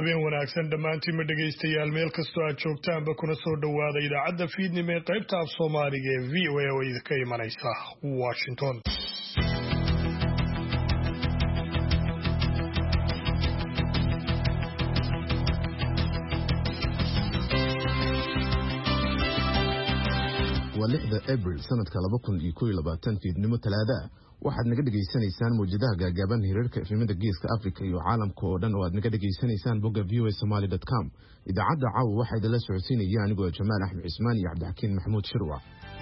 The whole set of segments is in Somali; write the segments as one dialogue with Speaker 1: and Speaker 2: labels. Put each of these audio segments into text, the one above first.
Speaker 1: habeen wanaagsan dhammaantiinma dhegaystayaal meel kastoo aad joogtaanba kuna soo dhowaada idaacadda fiidnimo ee qaybta af soomaaliga ee v o a oo idinka imanaysa washington.
Speaker 2: waa 6 Abril sanadka 2021 fiidnimo talaada waxaad naga dhageysanaysaan muujadaha gaagaaban hirarka efemada geeska Afrika iyo caalamka oo dhan oo aad naga dhageysanaysaan bogga voasomali.com. idaacadda caawa waxaa idinla socodsiinaya anigoo Jamaal Axmed Cismaan iyo Cabdixakiin Maxamuud Shirwa.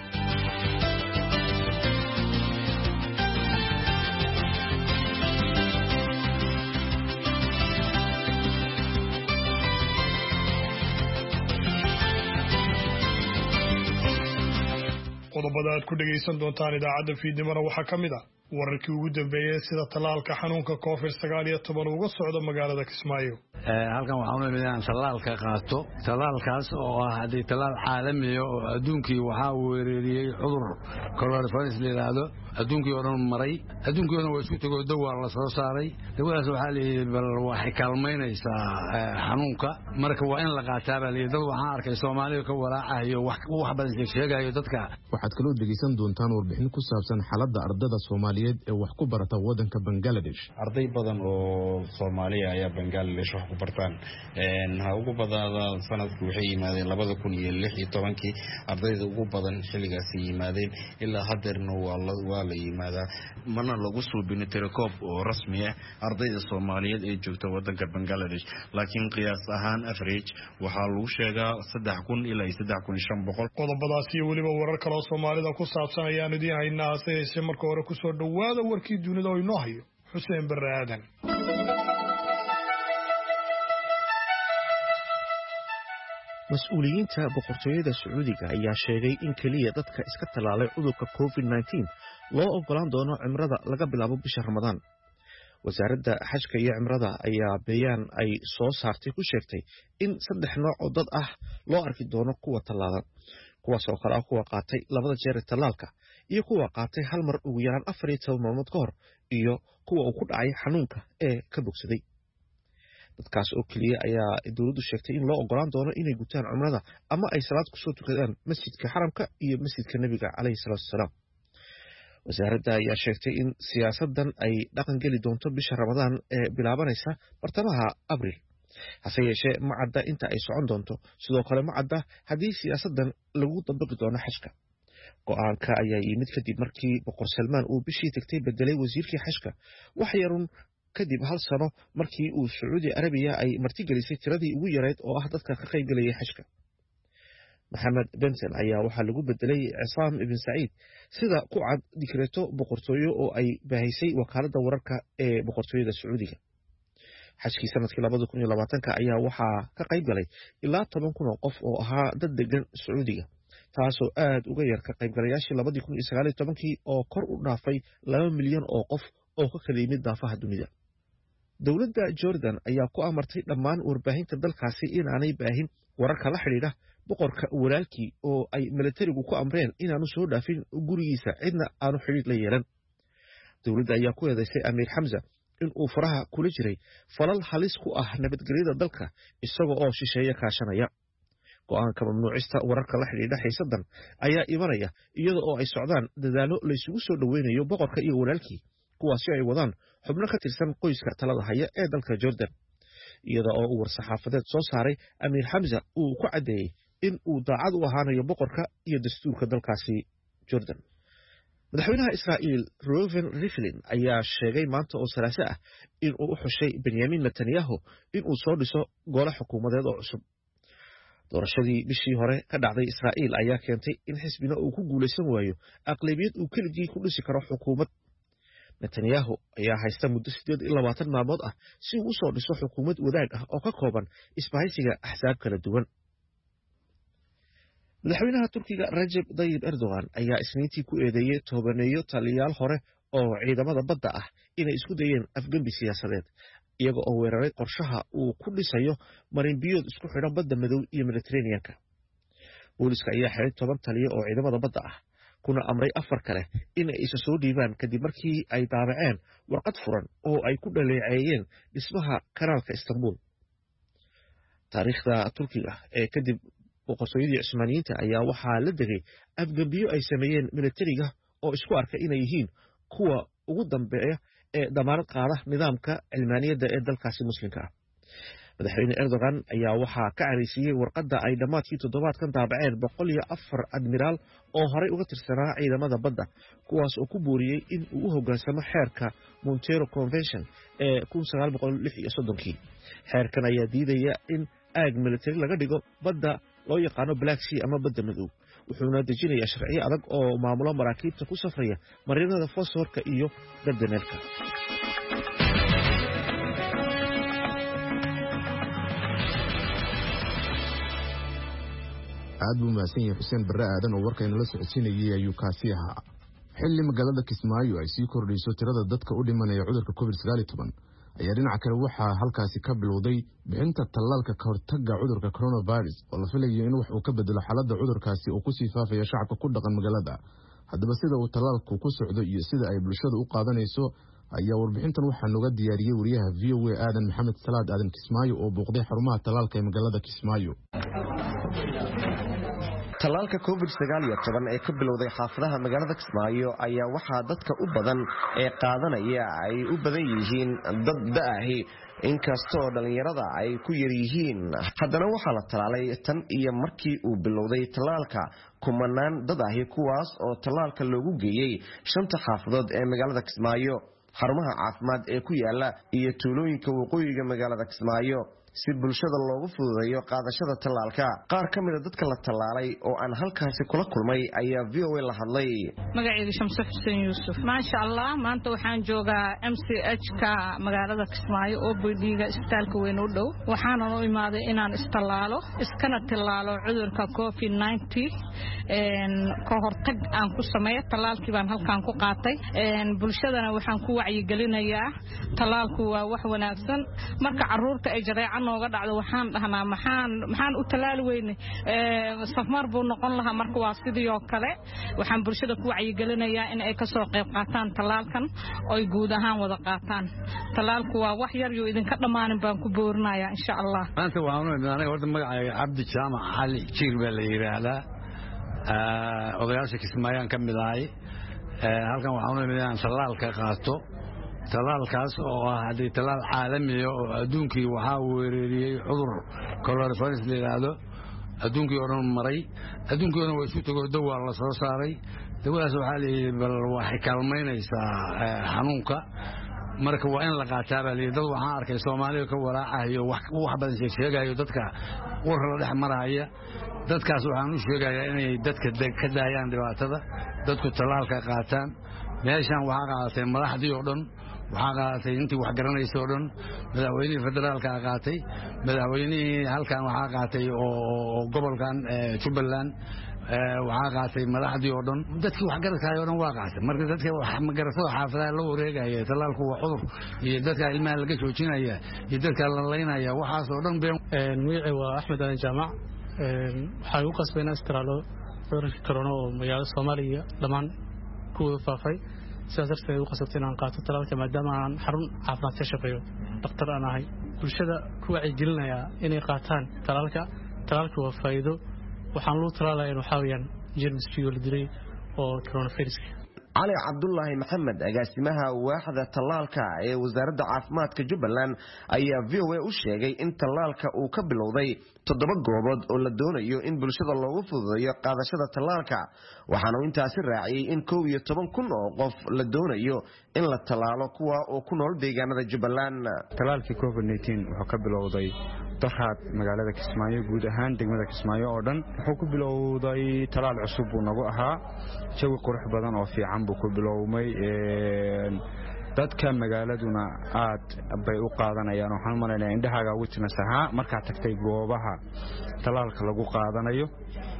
Speaker 1: qodobada aad ku dhagaysan doontaan idaacadda fiidnimona waxaa ka mid ah wararkii ugu dambeeyay sida tallaalka xanuunka COVID-19 uga socdo magaalada Kismaayo.
Speaker 3: halkan waxaan u imid inaan tallaalka qaato tallaalkaas oo ah hadii tallaal caalami ah oo adduunkii waxa uu weerariyay cudur coronavirus leeyahay adduunkii oo dhan maray adduunkii oo dhan waa isku tago dawo la soo saaray dawadaas waxa leeyahay bal waxay kaalmaynaysaa xanuunka marka waa in la qaataa bal dad waxaan arkay Soomaaliya ka walaacayo wax badan sheegayo dadka.
Speaker 2: waxaad kaloo dhageysan doontaan warbixin ku saabsan xaaladda ardada Soomaaliyeed ee wax ku barata wadanka Bangladesh.
Speaker 4: arday badan oo Soomaaliya ayaa Bangladesh wax ku bartaan ha ugu badanaadaan sanadkii waxay yimaadeen 2016 ardayda ugu badan xilligaas yimaadeen ilaa hadeerna waa la yimaadaa mana lagu suubin tirakoob oo rasmi ah ardayda Soomaaliyeed ee joogta wadanka Bangladesh laakiin qiyaas ahaan average waxa lagu sheegaa 3000 ilaa 3500.
Speaker 1: qodobadaas iyo waliba warar kale oo Soomaalida ku saabsan ayaan idin haynaa si marka hore ku soo dhawaada warkii dunida oo inoo hayo Xuseen Barre Aadan.
Speaker 5: mas'uuliyiinta boqortooyada Sacuudiga ayaa sheegay in kaliya dadka iska talaalay cudurka COVID-19 loo ogolaan doono cimrada laga bilaabo bisha Ramadaan. wasaaradda xajka iyo cimrada ayaa bayaan ay soo saartay ku sheegtay in 3 nooc oo dad ah loo arki doono kuwa talaalan kuwaas oo kala kuwa qaatay 2 jeer talaalka iyo kuwa qaatay hal mar ugu yaraan 14 maalmood ka hor iyo kuwa uu ku dhacay xanuunka ee ka bogsaday. dadkaas oo kaliya ayaa dawladdu sheegtay in loo ogolaan doono inay gutaan cumrada ama ay salaad ku soo tukadaan masjidka xaramka iyo masjidka nabiga calayhi salaatu wasalaam. wasaaradda ayaa sheegtay in siyaasadan ay dhaqan geli doonto bisha Ramadaan ee bilaabanaysa bartamaha Abriil. hase yeeshee ma cadda inta ay socon doonto sidoo kale ma cadda haddii siyaasadan lagu dabaqi doono xajka. go'aanka ayaa yimid kadib markii boqor Salmaan uu bishii tagtay bedelay wasiirkii xajka wax yarun kadib hal sano markii uu Sacuudi Arabiya ay martigelisay tiradii ugu yareed oo ah dadka ka qayb galaya xajka. Mohammed bin Salman ayaa waxa lagu bedelay Cisaam ibn Saciid sida ku cad dikreeto boqortooyo oo ay baahisay wakaaladda wararka ee boqortooyada Sacuudiga. xajkii sanadkii 2020 ayaa waxa ka qayb galay ilaa 10,000 oo qof oo ahaa dad degan Sacuudiga taasoo aad uga yar ka qaybgalayaashii 2019 oo kor u dhaafay 2 milyan oo qof oo ka kala yimid daafaha dunida. dawladda Jordan ayaa ku amartay dhammaan warbaahinta dalkaasi inaanay baahin wararka la xiriira boqorka walaalkii oo ay militarigu ku amreen inaanu soo dhaafin gurigiisa cidna aanu xiriir la yeelan. dawladda ayaa ku eedeysay Amiir Hamza in uu faraha kula jiray falal halis ku ah nabadgelyada dalka isaga oo shisheeye kaashanaya. go'aanka mamnuucista wararka la xiriira xiisadan ayaa imanaya iyada oo ay socdaan dadaalo la isugu soo dhaweynayo boqorka iyo walaalkii kuwaasi ay wadaan xubno ka tirsan qoyska talada haya ee dalka Jordan. iyada oo uu war-saxaafadeed soo saaray Amiir Hamza uu ku cadeeyay in uu daacad u ahaanayo boqorka iyo dastuurka dalkaasi Jordan. madaxweynaha Israa'iil Reuven Rivlin ayaa sheegay maanta oo Salaaso ah in uu u xushay Benjamin Netanyahu in uu soo dhiso gole xukuumadeed oo cusub. doorashadii bishii hore ka dhacday Israa'iil ayaa keentay in xisbiga uu ku guuleysan waayo aqlabiyad uu keligii ku dhisi karo xukuumad. Netanyahu ayaa haysta muddo 28 maalmood ah si uu u soo dhiso xukuumad wadaag ah oo ka kooban isbahaysiga axsaab kala duwan. madaxweynaha Turkiga Recep Tayyip Erdogan ayaa isniintii ku eedeeyay tobaneeyo taliyaal hore oo ciidamada badda ah inay isku dayeen afgambi siyaasadeed iyaga oo weeraray qorshaha uu ku dhisayo marin biyood isku xidhan badda madow iyo Mediterranean-ka. booliska ayaa xiray 10 taliye oo ciidamada badda ah kuna amray 4 kale in ay isa soo dhiibaan kadib markii ay daabaceen warqad furan oo ay ku dhaleeceeyeen dhismaha kanaalka Istanbul. taariikhda Turkiga ee kadib boqortooyadii Cusmaaniyiinta ayaa waxaa la degay afgambiyo ay sameeyeen militariga oo isku arkay inay yihiin kuwa ugu dambeeya ee damaanad qaada nidaamka cilmaaniyadda ee dalkaasi muslimka ah. madaxweyne Erdogan ayaa waxaa ka careysiiyey warqadda ay dhammaadkii toddobaadkan daabaceen 104 admiraal oo horey uga tirsanaa ciidamada badda kuwaas oo ku booriyey in uu u hoggaansamo xeerka Monteiro Convention ee 1936. xeerkan ayaa diidaya in aag militari laga dhigo badda loo yaqaano Black Sea ama badda madow, wuxuuna dejinayaa sharciyo adag oo maamulo maraakiibta ku safraya marinada fosforka iyo dardaneelka.
Speaker 2: aad buu mahadsan yahay Xuseen Barre Aadan oo warkayna la socodsiinayay ayuu kaasi ahaa. xilli magaalada Kismaayo ay sii kordhayso tirada dadka u dhimanaya cudurka COVID-19 ayaa dhinaca kale waxaa halkaasi ka bilowday bixinta tallaalka ka hortagga cudurka coronavirus oo la filayo in wax uu ka bedelo xaaladda cudurkaasi oo ku sii faafaya shacabka ku dhaqan magaalada. haddaba sida uu tallaalku ku socdo iyo sida ay bulshada u qaadanayso ayaa warbixintan waxaa nooga diyaariyey wariyaha VOA Aadan Maxamed Salaad Aadan Kismaayo oo booqday xarumaha tallaalka ee magaalada Kismaayo.
Speaker 6: tallaalka COVID-19 ee ka bilowday xaafadaha magaalada Kismaayo ayaa waxaa dadka u badan ee qaadanaya ay u badan yihiin dad da'ahi, inkastoo dhalinyarada ay ku yar yihiin. haddana waxaa la tallaalay tan iyo markii uu bilowday tallaalka kumanaan dad ahi kuwaas oo tallaalka loogu geeyey 5 xaafadood ee magaalada Kismaayo, xarumaha caafimaad ee ku yaala iyo tuulooyinka waqooyiga magaalada Kismaayo si bulshada loogu fududeeyo qaadashada tallaalka. qaar ka mid ah dadka la tallaalay oo aan halkaasi kula kulmay ayaa VOA la hadlay.
Speaker 7: magacayga Shamsu Xuseen Yuusuf. maasha Allah, maanta waxaan joogaa MCH-ka magaalada Kismaayo oo boodiga isbitaalka weyn u dhow. waxaan u imaaday inaan istallaalo iskana tallaalo cudurka COVID-19 ka hortag aan ku sameeyo. tallaalkii baan halkaan ku qaatay. bulshadana waxaan ku wacyigelinayaa tallaalku waa wax wanaagsan. marka caruurta ay jareecaan nooga dhacdo waxaan dhahnaa maxaan u tallaali weynay safmar buu noqon lahaa. marka waa sidii oo kale waxaan bulshada ku wacyigelinayaa in ay ka soo qayb qaataan tallaalkan oo ay guud ahaan wada qaataan. tallaalku waa wax yar iyo idinka dhamaanin baan ku boorinayaa insha Allah.
Speaker 3: maanta waxaan u imaaday horta magacayga Cabdi Jaamac Cali Jiir baa la yiraahdaa. odayaasha Kismaayaan ka mid ahay. halkan waxaan u imaaday in tallaalka qaato. tallaalkaas oo ah hadii tallaal caalami ah oo adduunkii waxaa weerariyay cudur coronavirus la yiraahdo. adduunkii oo dhan maray. adduunkii oo way isu tago dawo la soo saaray. dawadaas waxaa la yiri bal waxay kaalmaynaysaa xanuunka. marka waa in la qaataa baa dad waxaan arkay Soomaaliya ka waraacayo wax badan sheegayo dadka war la dhex maraya. dadkaas waxaan u sheegayaa inay dadka ka daayaan dhibaatada, dadku tallaalka qaataan. meeshan waxaa qaadatay madaxdii oo dhan, waxaa qaadatay intii wax garanaysa oo dhan. madaxweynihii federaalka qaatay, madaxweynihii halkan waxaa qaatay oo gobolkan Jubbaland waxaa qaatay madaxdii oo dhan. dadkii wax garatay oo dhan waa qaatay. marka dadka wax ma garato xaafadaha la wareegaya tallaalku waa cudur iyo dadka ilmaha laga joojinaya iyo dadka la leynaya waxaas oo dhan been.
Speaker 8: magacayga waa Axmed Aadan Jaamac. waxaan u qasbayna istraalo cudurka corona oo magaalada Soomaaliya dhamaan ku faafay. sidaas darteed u qasabtay inaan qaato tallaalka maadaama aan xarun caafimaad ka shaqeeyo, dhakhtar aan ahay. bulshada ku wacyigelinayaa inay qaataan tallaalka. tallaalka waa faa'iido. waxaan loo tallaalayaa waxaa weeyaan jeermiskii la dilay oo coronavirus.
Speaker 6: cali cabdullaahi maxamed agaasimaha waaxda tallaalka ee wasaaradda caafimaadka Jubbaland ayaa VOA u sheegay in tallaalka uu ka bilowday 7 goobood oo la doonayo in bulshada loogu fududeeyo qaadashada tallaalka. waxaana uu intaasi raaciyay in 11,000 oo qof la doonayo in la tallaalo kuwa oo ku nool deegaanada Jubbaland.
Speaker 9: tallaalkii COVID-19 wuxuu ka bilowday daraad magaalada Kismaayo, guud ahaan degmada Kismaayo oo dhan. wuxuu ku bilowday tallaal cusub uu nagu ahaa, jawi qurux badan oo fiican buu ku bilowmay. dadka magaaladuna aad bay u qaadanayaan. waxaan umaleynaya indhahaaga witness ahaa markaad tagtay goobaha tallaalka lagu qaadanayo.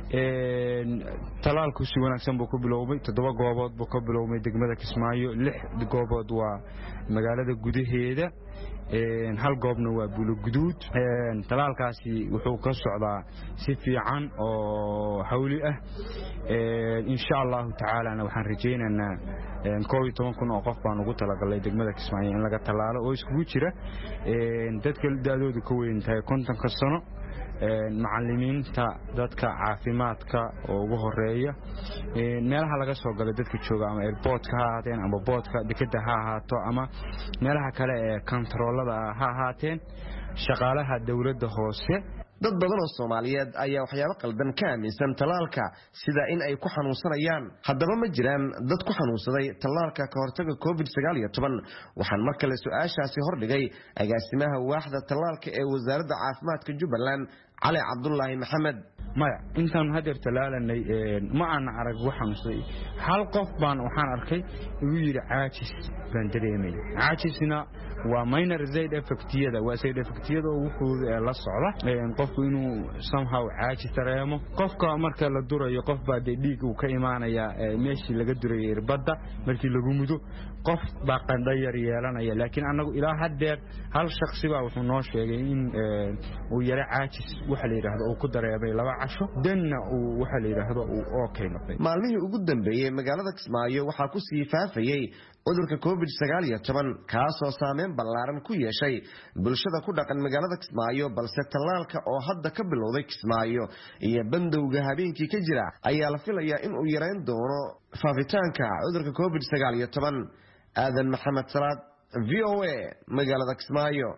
Speaker 9: talaalku si wanaagsan buu ku bilowmay 7 goobood buu ka bilowmay degmada Kismaayo 6 goobood waa magaalada gudaheeda hal goobna waa Buuloguduud talaalkaasi wuxuu ka socdaa si fiican oo hawli ah insha Allah ta'ala waxaan rajaynaynaa 12 oo qof baan ugu talagalay degmada Kismaayo in laga talaalo oo isku jira dadka daadoodu ka weyn tahay 50 sano macallimiinta dadka caafimaadka oo ugu horeeya meelaha laga soo galay dadka jooga ama airportka ha ahaateen ama boodka dekada ha ahaato ama meelaha kale ee controlada ha ahaateen shaqaalaha dawladda hoose
Speaker 6: dad badan oo Soomaaliyeed ayaa waxyaabo qaldan ka aaminsan talaalka sida in ay ku xanuunsanayaan haddaba ma jiraan dad ku xanuunsaday talaalka ka hortagga COVID-19 waxaan mar kale su'aashaasi hordhigay agaasimaha waaxda talaalka ee wasaaradda caafimaadka Jubbaland Cali Cabdullaahi Maxamed
Speaker 9: maya intaan hadeer talaalanay ma aan arag waxaan soo hal qof baan waxaan arkay uu yiri caajis baan dareemay caajisna waa minor side effectiyada waa side effectiyada wuxuu la socda qofku inuu somehow caajis dareemo qofka marka la durayo qof baa dhiig uu ka imaanaya meeshii laga duray irbada markii lagu mudo qof baa qandhayar yeelanaya laakiin anagu ilaa hadeer hal shakhsi baa wuxuu noo sheegay in uu yara caajis waxa la yiraahdo uu ku dareemay 2 casho danna uu waxa la yiraahdo uu okay noqday
Speaker 6: maalmihii ugu dambeeyay magaalada Kismaayo waxa ku sii faafayay cudurka COVID-19 kaas oo saameyn ballaaran ku yeeshay bulshada ku dhaqan magaalada Kismaayo balse talaalka oo hadda ka bilowday Kismaayo iyo bandowga habeenkii ka jira ayaa la filayaa in uu yareyn doono faafitaanka cudurka COVID-19 aadan maxamed salaad VOA magaalada Kismaayo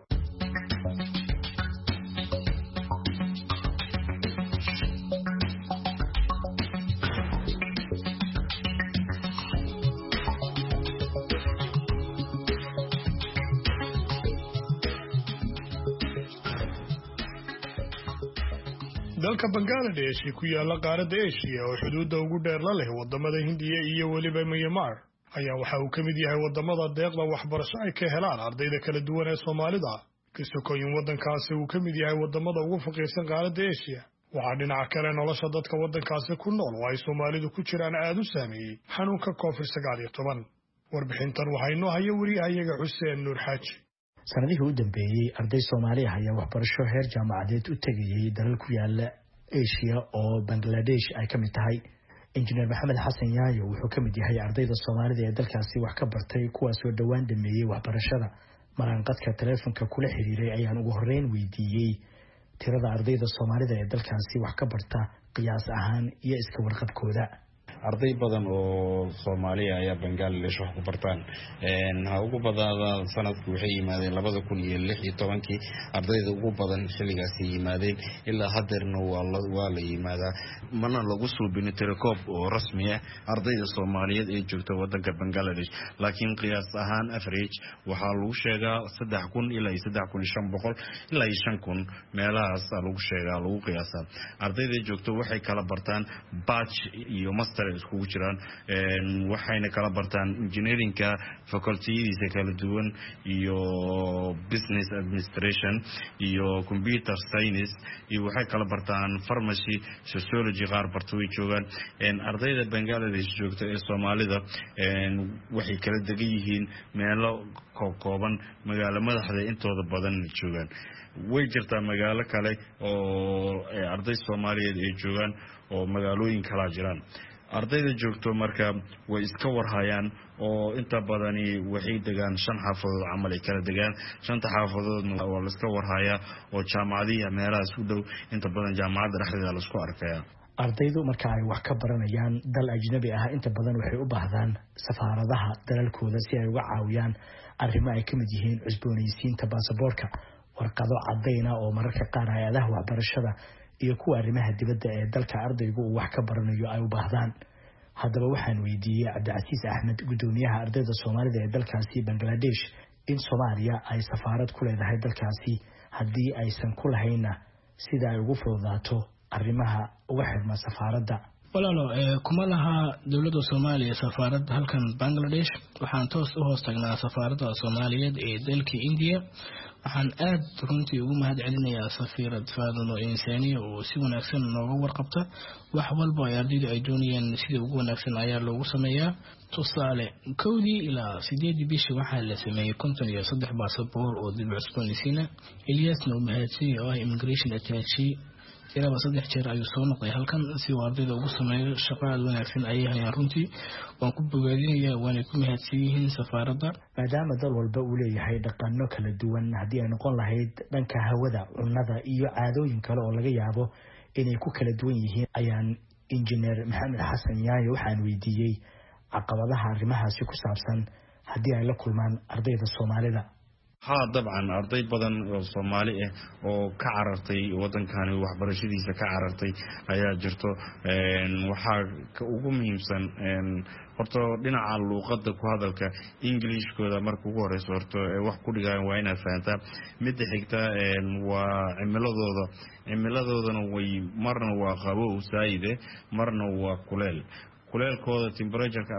Speaker 1: dalka Bangladesh ku yaala qaaradda Aasiya oo xuduudda ugu dheer la leh wadamada Hindiya iyo waliba Myanmar ayaa waxa uu kamid yahay wadamada deeqda waxbarasho ay ka helaan ardayda kala duwan ee Soomaalida kasoo in wadankaasi uu kamid yahay wadamada ugu faqiirsan qaaradda Aasiya waxa dhinaca kale nolosha dadka wadankaasi ku nool oo ay Soomaalidu ku jiraan aad u saameeyay xanuunka COVID-19 warbixintan waxay noo hayay wariyahayaga Xuseen Nuur Xaaji
Speaker 10: sanadihii u dambeeyay arday Soomaali ah ayaa waxbarasho heer jaamacadeed u tagayay dalal ku yaala Aasiya oo Bangladesh ay kamid tahay injineer Maxamed Xasan Yaayo wuxuu kamid yahay ardayda Soomaalida ee dalkaasi wax ka bartay kuwaas oo dhawaan dhameeyay waxbarashada maranqadka telefoonka kula xiriiray ayaan ugu horeyn weydiiyay tirada ardayda Soomaalida ee dalkaasi wax ka barta qiyaas ahaan iyo iska warqabkooda
Speaker 4: arday badan oo Soomaaliya ayaa Bangladesh wax ku bartaan ha ugu badanaadaan sanadku waxay yimaadeen 2016 ardayda ugu badan xilligaas yimaadeen ilaa hadeerna waa la yimaadaa mana lagu suubin tirakoob oo rasmi ah ardayda Soomaaliyeed ee joogta wadanka Bangladesh laakiin qiyaas ahaan average waxa lagu sheegaa 3000 ilaa 3500 ilaa 5000 meelahaas lagu sheegaa lagu qiyaasaa ardayda joogto waxay kala bartaan batch iyo master iskugu jiraan waxayna kala bartaan engineeringka facultyadiisa kala duwan iyo business administration iyo computer science iyo waxay kala bartaan pharmacy sociology qaar barto way joogaan ardayda Bangladesh joogta ee Soomaalida waxay kala degan yihiin meelo kooban magaalo madaxda intooda badan joogaan way jirtaa magaalo kale oo arday Soomaaliyeed ay joogaan oo magaalooyin kala jiraan ardayda joogto marka way iska warhayaan oo inta badani waxay degaan 5 xaafadood amal ay kala degaan 5 xaafadoodna waa la iska warhayaa oo jaamacadaha meelahaas u dhow inta badan jaamacadda dhexdeeda la isku arkaya
Speaker 10: ardaydu marka ay wax ka baranayaan dal ajnabi ah inta badan waxay u baahdaan safaaradaha dalalkooda si ay uga caawiyaan arrimo ay kamid yihiin cusboonaysiinta baasaboorka warqado cadayna oo mararka qaar hay'adaha waxbarashada iyo kuwa arrimaha dibadda ee dalka ardaygu uu wax ka baranayo ay u baahdaan haddaba waxaan weydiiyay Cabdicasiis Axmed gudoomiyaha ardayda Soomaalida ee dalkaasi Bangladesh in Soomaaliya ay safaarad ku leedahay dalkaasi haddii aysan ku lahayna sida ay ugu fududaato arrimaha uga xirma safaaradda
Speaker 11: walaalo kuma laha dowladda Soomaaliya safaarad halkan Bangladesh waxaan toos u hoos tagnaa safaaradda Soomaaliyeed ee dalka India waxaan aad runtii ugu mahadcelinayaa safiirad Faadano Insaaniya oo si wanaagsan nooga warqabta wax walba ay ardaydu ay doonayaan sida ugu wanaagsan ayaa loogu sameeyaa tusaale kowdii ilaa 8 bishii waxaa la sameeyay 53 baasaboor oo dib u cusboonaysiina Ilyasna uu mahadsan oo immigration attaché tiraba 3 jeer ayuu soo noqday halkan si ardayda ugu sameeyo shaqo aad wanaagsan ay hayaan runtii waan ku bogaadinayaa waana ku mahadsan yihiin safaaradda
Speaker 10: maadaama dal walba uu leeyahay dhaqano kala duwan haddii ay noqon lahayd dhanka hawada cunnada iyo caadooyin kale oo laga yaabo inay ku kala duwan yihiin ayaan injineer Maxamed Xasan Yaayo waxaan weydiiyey caqabadaha arrimahaasi ku saabsan haddii ay la kulmaan ardayda Soomaalida
Speaker 4: dabcan arday badan oo Soomaali ah oo ka carartay wadankan waxbarashadiisa ka carartay ayaa jirto waxa ugu muhiimsan horta dhinaca luqadda ku hadalka Englishkooda marka ugu horeyso horta wax ku dhigaan waa inaad fahantaa mid xigta waa cimiladoodana way marna waa qabow saayide marna waa kuleel kuleelkooda temperature-ka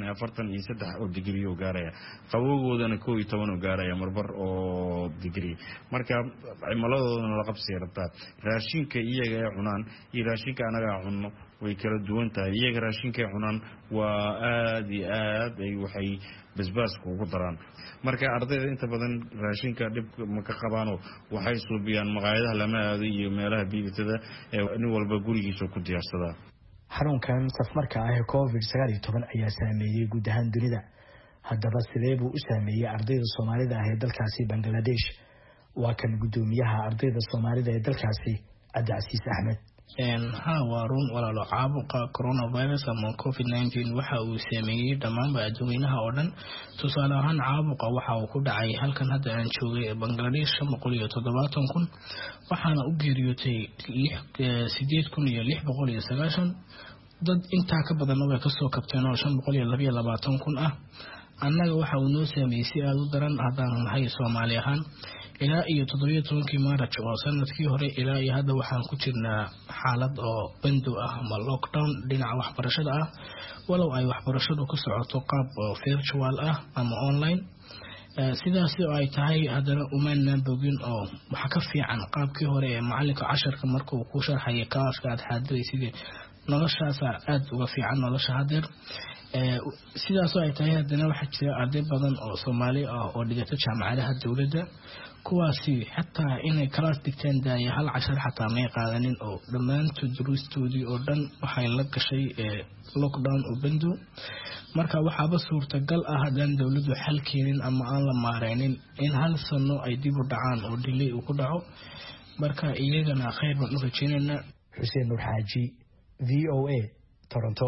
Speaker 4: 43 oo degree oo gaaraya qabowgoodana 12 oo gaaraya marbar oo degree marka cimiladoodana la qabsi rabtaa raashinka iyaga ay cunaan iyo raashinka anaga cunno way kala duwan tahay iyaga raashinka ay cunaan waa aad iyo aad ay waxay basbaaska ugu daraan marka ardayda inta badan raashinka dib ma ka qabaano waxay suubiyaan maqaayadaha lama aado iyo meelaha biibtada nin walba gurigiisa ku diyaarsada
Speaker 10: xarunkan safmarka ah ee COVID-19 ayaa saameeyay guud ahaan dunida haddaba sidee buu u saameeyay ardayda Soomaalida ah ee dalkaasi Bangladesh waa kan gudoomiyaha ardayda Soomaalida ee dalkaasi Cabdicasiis Axmed
Speaker 11: waa run walaalo caabuqa coronavirus ama COVID-19 waxa uu saameeyay dhammaan adduunka oo dhan tusaale ahaan caabuqa waxa uu ku dhacay halkan hadda aan joogay ee Bangladesh 570,000 waxaana u geeriyootay 8,690 dad inta ka badan oo ka soo kabteen oo 522,000 ah annaga waxa uu noo saameeyay aad u daran hadaan nahay Soomaali ahaan ilaa iyo 17 Maarch oo sanadkii hore ilaa iyo hadda waxaan ku jirnaa xaalad oo bando ah ama lockdown dhinaca waxbarashada ah walow ay waxbarashadu ku socoto qaab virtual ah ama online sidaas oo ay tahay haddana umaan bogin oo waxa ka fiican qaabkii hore ee macalinka casharka markuu ku sharxayay kaaska aad xaadiraysid noloshaas aad uga fiican nolosha hadeer sidaas oo ay tahay haddana waxa jira arday badan oo Soomaali ah oo dhigata jaamacadaha dawladda kuwaasi xataa inay class digtaan daaya hal cashar xataa may qaadanin oo dhammaantood duruustoodii oo dhan waxay la gashay lockdown oo bando marka waxaaba suurtagal ah haddaan dawladdu xal keenin ama aan la maareynin in hal sano ay dib u dhacaan oo delay uu ku dhaco marka iyagana khayr baan u rajaynaynaa
Speaker 10: Xuseen Nur Xaaji VOA Toronto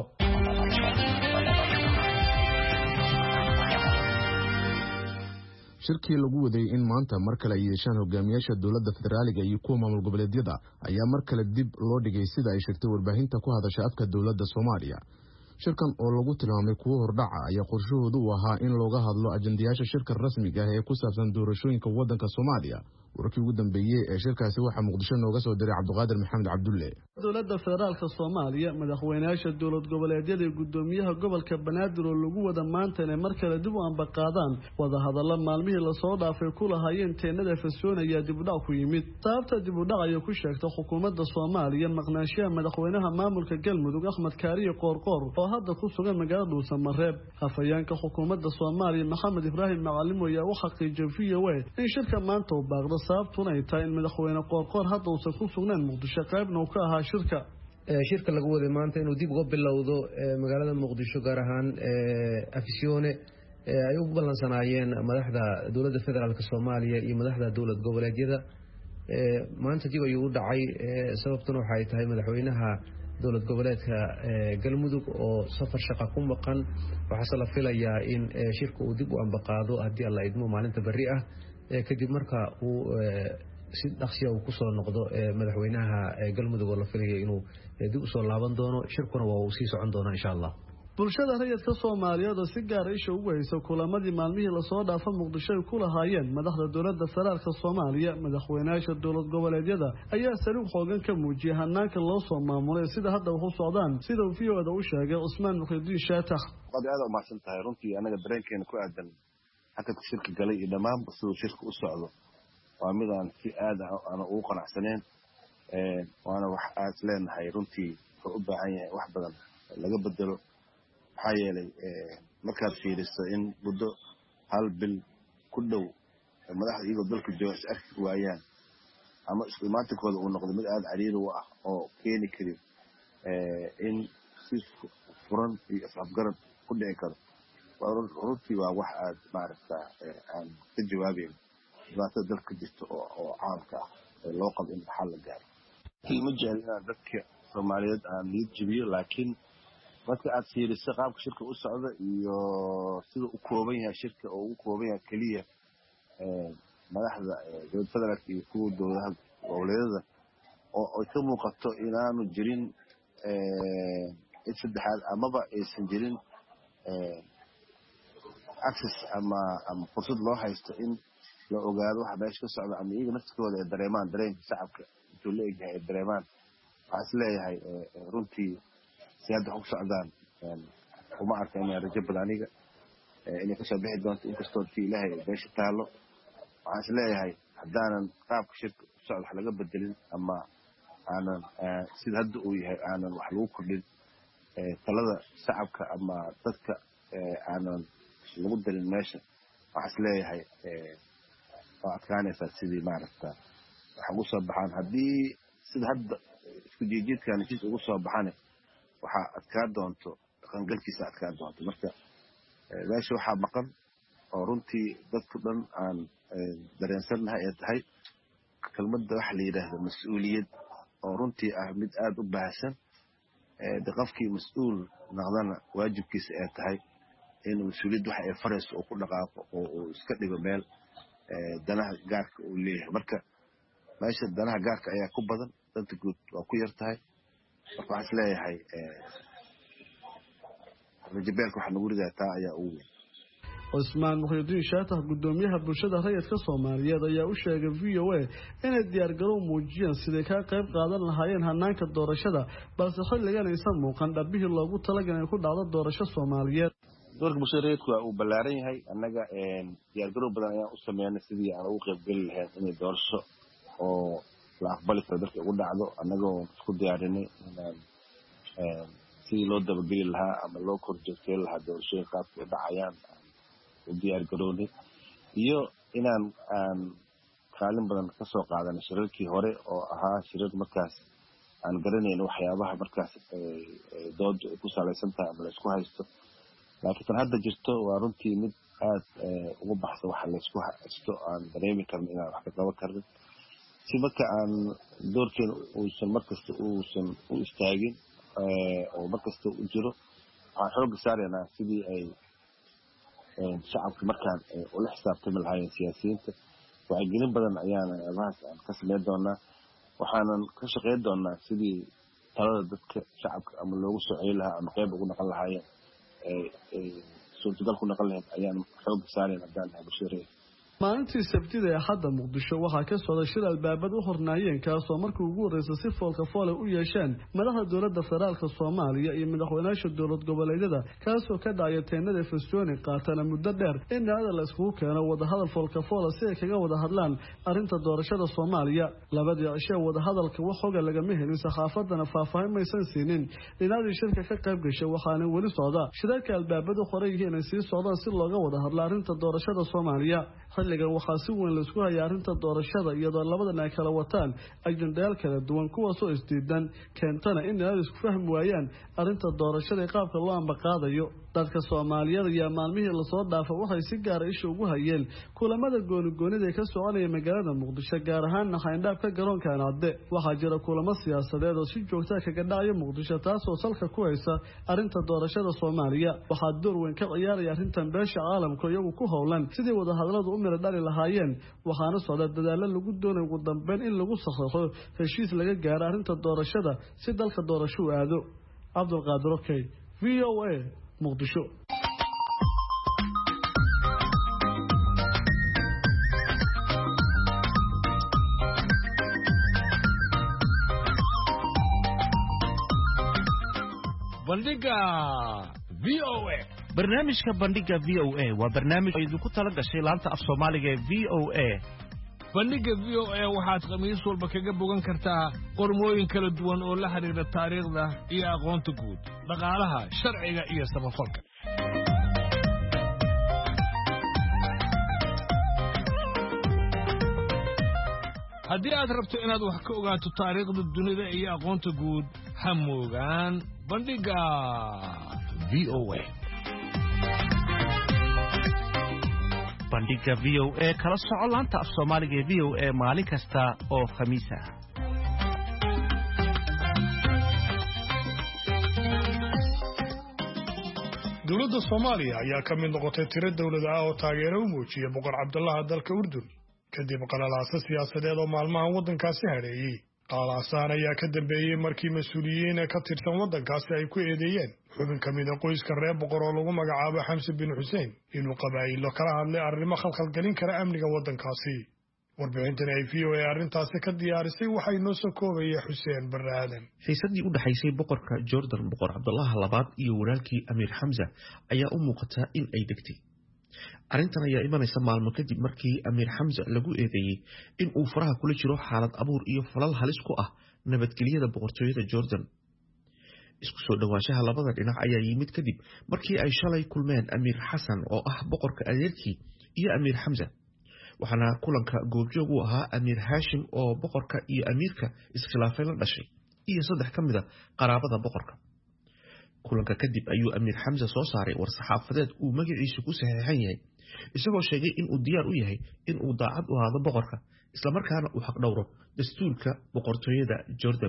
Speaker 2: shirkii lagu waday in maanta mar kale ay yeeshaan hogaamiyaasha dowladda federaaliga iyo kuwa maamul goboleedyada ayaa mar kale dib loo dhigay sida ay sheegtay warbaahinta ku hadasha afka dowladda Soomaaliya shirkan oo lagu tilmaamay kuwa hordhaca ayaa qorshahoodu u ahaa in looga hadlo ajandayaasha shirka rasmiga ah ee ku saabsan doorashooyinka waddanka Soomaaliya warkii ugu dambeeyay ee shirkaasi waxa Muqdisho nooga soo diray Cabduqaadir Maxamed Cabdulle
Speaker 12: dowladda federaalka Soomaaliya madaxweynayaasha dowlad goboleedyada iyo gudoomiyaha gobolka Banaadir oo lagu wada maanta inay mar kale dib u ambaqaadaan wada hadallo maalmihii la soo dhaafay ku lahaayeen teenada fasoonayaa dib u dhac ku yimid sababta dib u dhac ay ku sheegtay xukuumadda Soomaaliya maqnaanshiyaha madaxweynaha maamulka Galmudug Axmed Kaariye Qoorqoor oo hadda ku sugan magaalada Dhuusamareeb afayeenka xukuumadda Soomaaliya Maxamed Ibraahim Macallim ayaa u xaqiijiyay VOA in shirka maanta uu baaqdo sababtuna ay tahay in madaxweyne Qoorqoor hadda uu ku sugnaan Muqdisho qaybna uu ka ahaa
Speaker 13: shirka lagu waday maanta inuu dib uga bilowdo magaalada Muqdisho gaar ahaan afisyoone ay u ballansanaayeen madaxda dowladda federaalka Soomaaliya iyo madaxda dowlad goboleedyada maanta dib ayuu u dhacay sababtuna waxay tahay madaxweynaha dowlad goboleedka Galmudug oo safar shaqo ku maqan waxa la filayaa in shirku uu dib u ambaqaado haddii Allah idmo maalinta bari ah kadib marka uu si dhaqsiya uu ku soo noqdo madaxweynaha Galmudug oo la filayo inuu dib u soo laaban doono shirkuna waa uu sii socon doona insha Allah
Speaker 12: bulshada rayidka Soomaaliyeed oo si gaar ah ugu hayso kulamadii maalmihii la soo dhaafay Muqdisho ay ku lahaayeen madaxda dowladda federaalka Soomaaliya madaxweynaha dowlad goboleedyada ayaa saluug xoogan ka muujiyay hanaanka loo soo maamulay sida hadda u socdaan sida uu fiyoda u sheegay Usmaan Mukhdiin Shaatax
Speaker 14: qad aad u mahadsan tahay runtii anaga dareenkeena ku aadan hakadka shirka galay iyo dhammaan sidoo shirka u socdo waa mid aan si aad ah ugu qanacsaneen waana wax aad leenahay runtii wuxuu u baahan yahay wax badan laga bedelo maxaa yeelay markaad fiiriso in muddo hal bil ku dhow madaxda iyagoo dalka jooga is arki waayaan ama isku imaatikooda uu noqdo mid aad cariiri u ah oo keeni karin in si furan iyo isafgarad ku dhici karo runtii waa wax aad maaragta aan ka jawaabeyn dhibaatada dalka jirta oo caalamka ah loo qabo in xal la gaaro ma jecel inaan dadka Soomaaliyeed aan la jibiyo laakiin marka aad fiiriso qaabka shirka u socda iyo sida uu kooban yahay shirka oo uu kooban yahay kaliya madaxda dowladda federaalka iyo kuwa dowladaha goboleedyada oo ay ka muuqato inaanu jirin saddexaad amaba aysan jirin access ama fursad loo haysto in la ogaado waxa meesha ka socda ama iyaga naftikooda ay dareemaan dareenka shacabka intuu la egyahay ay dareemaan waxaa is leeyahay runtii si hadda ku socdaan uma arka inay rajo badan aniga inay kasoo bixi doonto inkastoo tii ilaahay meesha taalo waxaan is leeyahay haddaanan qaabka shirka u socda wax laga bedelin ama aanan sida hadda uu yahay aanan wax lagu kordhin talada shacabka ama dadka aanan lagu darin meesha waxaa is leeyahay waa adkaanaysaa sidii maaragta waxa ugu soo baxaan haddii sida hadda isku jiijiidkan heshiis ugu soo baxane waxaa adkaa doonto dhaqangalkiisa adkaa doonto marka meesha waxaa maqan oo runtii dadku dhan aan dareensannahay ay tahay kelmadda waxa la yidhaahdo mas-uuliyad oo runtii ah mid aada u baahsan de qofkii mas-uul noqdana waajibkiisa ay tahay in mas-uuliyad waxa ay farayso oo ku dhaqaaqo oo uu iska dhigo meel danaha gaarka uu leeyahay marka meesha danaha gaarka ayaa ku badan danta guud waa ku yar tahay marka waxaan is leeyahay rajabeelka waxaa nagu ridaa taa ayaa ugu weyn
Speaker 12: Usmaan Mukhdiin Shaatax gudoomiyaha bulshada rayidka Soomaaliyeed ayaa u sheegay VOA inay diyaar garow muujiyaan sidii ka qayb qaadan lahaayeen hanaanka doorashada balse xilligan aysan muuqan dhabihii loogu talagalay ku dhacdo doorasho Soomaaliyeed
Speaker 14: doorka bulshada rayidku waa uu ballaaran yahay annaga diyaar garow badan ayaan u sameynay sidii aan ugu qayb geli lahayn inay doorasho oo la aqbali karo dadka ugu dhacdo annagoo isku diyaarinay inaan sidii loo dabageli lahaa ama loo korjoogteyn lahaa doorashooyin qaabka u dhacayaan u diyaar garownay iyo inaan aan kaalin badan ka soo qaadanay shirarkii hore oo ahaa shirar markaas aan garanayno waxyaabaha markaas dooda ay ku salaysan tahay ama la isku haysto laakiin tan hadda jirto waa runtii mid aad ugu baxsan waxa la isku haysto aan dareemi karno inaan wax ka qaban karno si marka aan doorkeena uusan markasta uusan u istaagin oo markasta u jiro waxaan xooga saaraynaa sidii ay shacabka markaan ula xisaabtami lahaayeen siyaasiyiinta wacyigelin badan ayaana eebahaas aan ka sameyn doonaa waxaanan ka shaqeyn doonaa sidii talada dadka shacabka ama loogu soo celi lahaa ama qeyb ugu naqon lahaayeen suurtagal ku naqon lahayd ayaan xooga saarayn haddaan nahay bulshada
Speaker 12: maalintii sabtida ee hadda Muqdisho waxaa ka socday shir albaabad u hornaayeen kaasoo markii ugu horeysay si foolka fool u yeesheen madaxda dowladda federaalka Soomaaliya iyo madaxweynaha dowlad goboleedyada kaasoo ka dhacay teenada Fesoni qaatana muddo dheer in la isku keeno wada hadal foolka fool si ay kaga wada hadlaan arrinta doorashada Soomaaliya labadii cisho wada hadalka wax xoog laga mehelin saxaafadana faahfaahin maysan siinin inaadii shirka ka qayb gashay waxaana wali socda shirarka albaabadu xoreeyeen inay sii socdaan si looga wada hadlo arrinta doorashada Soomaaliya xilligan waxaa si weyn la isku hayay arrinta doorashada iyadoo labadan ay kala wataan ajendayaal kala duwan kuwaasoo isdiidan keentana in ay isku fahmi waayaan arrinta doorashada ee qaabka loo ambaqaadayo dadka Soomaaliyeed ayaa maalmihii la soo dhaafay waxay si gaar ah isha ugu hayeen kulamada gooni-goonida ee ka soconaya magaalada Muqdisho gaar ahaan naxayndaabka garoonka Anaade waxaa jira kulamo siyaasadeed oo si joogto ah kaga dhacaya Muqdisho taasoo salka ku haysa arrinta doorashada Soomaaliya waxaa door weyn ka ciyaaraya arrintan beesha caalamka iyagu ku howlan sidii wada hadaladu u mira dhali lahaayeen waxaana socda dadaalo lagu doonayo ugu dambeyn in lagu saxeexo heshiis laga gaaro arrinta doorashada si dalka doorasho u aado Cabdulqaadir Okay VOA muqdisho.
Speaker 15: bandhiga VOA.
Speaker 5: barnaamijka bandhiga VOA waa barnaamij idinku tala gashay laanta af Soomaaliga ee VOA.
Speaker 15: bandhiga VOA waxaad khamiis walba kaga bogan kartaa qormooyin kala duwan oo la xiriira taariikhda iyo aqoonta guud, dhaqaalaha, sharciga iyo samafalka. haddii aad rabto inaad wax ka ogaato taariikhda dunida iyo aqoonta guud, ha moogaan bandhiga VOA.
Speaker 5: bandhiga VOA kala soco laanta af Soomaaliga ee VOA maalin kasta oo khamiis ah.
Speaker 1: dowladda Soomaaliya ayaa ka mid noqotay tiro dowlad ah oo taageero u muujiyay boqor Cabdullaah dalka Urdun kadib qalalaasa siyaasadeed oo maalmahan waddankaasi hareeyay. qalalaasaan ayaa ka dambeeyay markii mas'uuliyiin ka tirsan waddankaasi ay ku eedeeyeen xubin ka mid ah qoyska reer boqor oo lagu magacaabo Xamse bin Xuseen inuu qabaa'ilo kala hadlay arrimo khalkhalgelin kara amniga waddankaasi. warbixintan ay VOA arrintaasi ka diyaarisay waxay noo soo koobaya Xuseen Baraadan.
Speaker 5: xiisadii u dhaxaysay boqorka Jordan boqor Cabdullaah labaad iyo walaalkii Amiir Xamza ayaa u muuqata in ay degtay. arrintan ayaa imanaysa maalmo kadib markii Amiir Xamza lagu eedeeyay in uu faraha kula jiro xaalad abuur iyo falal halis ku ah nabadgelyada boqortooyada Jordan. isku soo dhawaanshaha labada dhinac ayaa yimid kadib markii ay shalay kulmeen Amiir Xasan oo ah boqorka adeerkii iyo Amiir Xamza. waxaana kulanka goobjoog u ahaa Amiir Hashim oo boqorka iyo amiirka iskhilaafay la dhashay iyo saddex ka mid ah qaraabada boqorka. kulanka kadib ayuu Amiir Xamza soo saaray war saxaafadeed uu magaciisu ku saxeexan yahay isagoo sheegay in uu diyaar u yahay in uu daacad u ahaado boqorka isla markaana uu xaq dhowro dastuurka boqortooyada Jordan.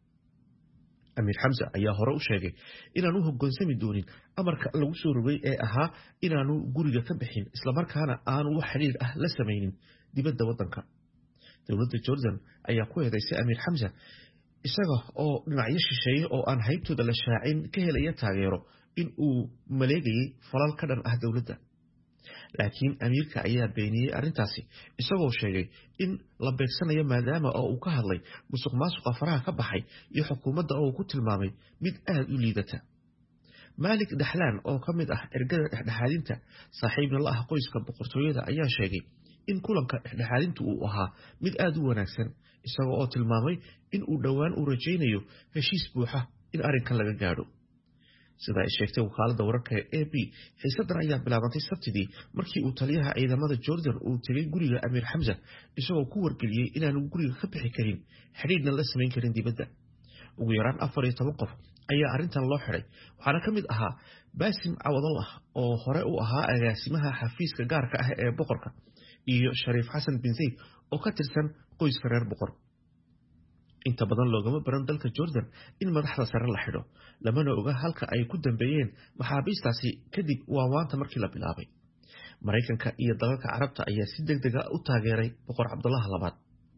Speaker 5: Amiir Xamza ayaa hore u sheegay inaanu hoggaansami doonin amarka lagu soo rogay ee ahaa inaanu guriga ka bixin isla markaana aanu wax xiriir ah la samaynin dibadda waddanka. dowladda Jordan ayaa ku eedeysay Amiir Xamza isaga oo dhinacyo shisheeye oo aan haybtooda la shaacin ka helaya taageero in uu maleegayay falal ka dhan ah dowladda. laakiin amiirka ayaa beeniyay arrintaasi isagoo sheegay in la beegsanayo maadaama oo uu ka hadlay musuqmaasuqa faraha ka baxay iyo xukuumadda oo uu ku tilmaamay mid aad u liidata. Malik Dahlan oo ka mid ah ergada dhexdhexaadinta saaxiibna la ah qoyska boqortooyada ayaa sheegay in kulanka dhexdhexaadintu uu ahaa mid aad u wanaagsan isagoo oo tilmaamay in uu dhowaan u rajaynayo heshiis buuxa in arrinkan laga gaadho. sida ay sheegtay wakaaladda wararka ee AP xiisadan ayaa bilaabantay Sabtidii markii uu taliyaha ciidamada Jordan uu tagay guriga Amiir Xamza isagoo ku wargeliyay inaanu guriga ka bixi karin xiriirna la samayn karin dibadda. ugu yaraan 14 qof ayaa arrintan loo xiray waxaana ka mid ahaa Basim Awadallah oo hore u ahaa agaasimaha xafiiska gaarka ah ee boqorka iyo Sharif Hassan bin Zaid oo ka tirsan qoyska reer boqor. inta badan loogama baran dalka Jordan in madaxda sare la xidho lamana oga halka ay ku dambeeyeen maxaabiistaasi kadib waawaanta markii la bilaabay. Mareykanka iyo dalalka Carabta ayaa si degdeg ah u taageeray boqor Cabdullaah labaad.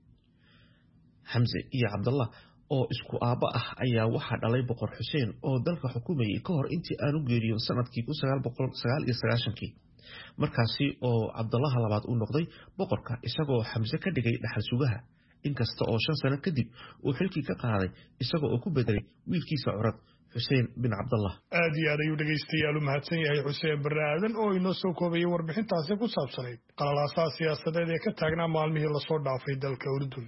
Speaker 5: Xamse iyo Cabdullah oo isku aaba ah ayaa waxa dhalay boqor Xuseen oo dalka xukumayay ka hor intii aanu geeriyoon sanadkii 1999 markaasi oo Cabdullaah labaad uu noqday boqorka isagoo Xamse ka dhigay dhaxal sugaha inkasta oo 5 sano kadib uu xilkii ka qaaday isagoo oo ku bedelay wiilkiisa curad Xuseen bin Cabdullah.
Speaker 1: aad iyo aad ayuu dhageystayaal u mahadsan yahay Xuseen Baraadan oo inoo soo koobay warbixintaasi ku saabsanayd qalalaasaha siyaasadeed ee ka taagnaa maalmihii la soo dhaafay dalka Urdun.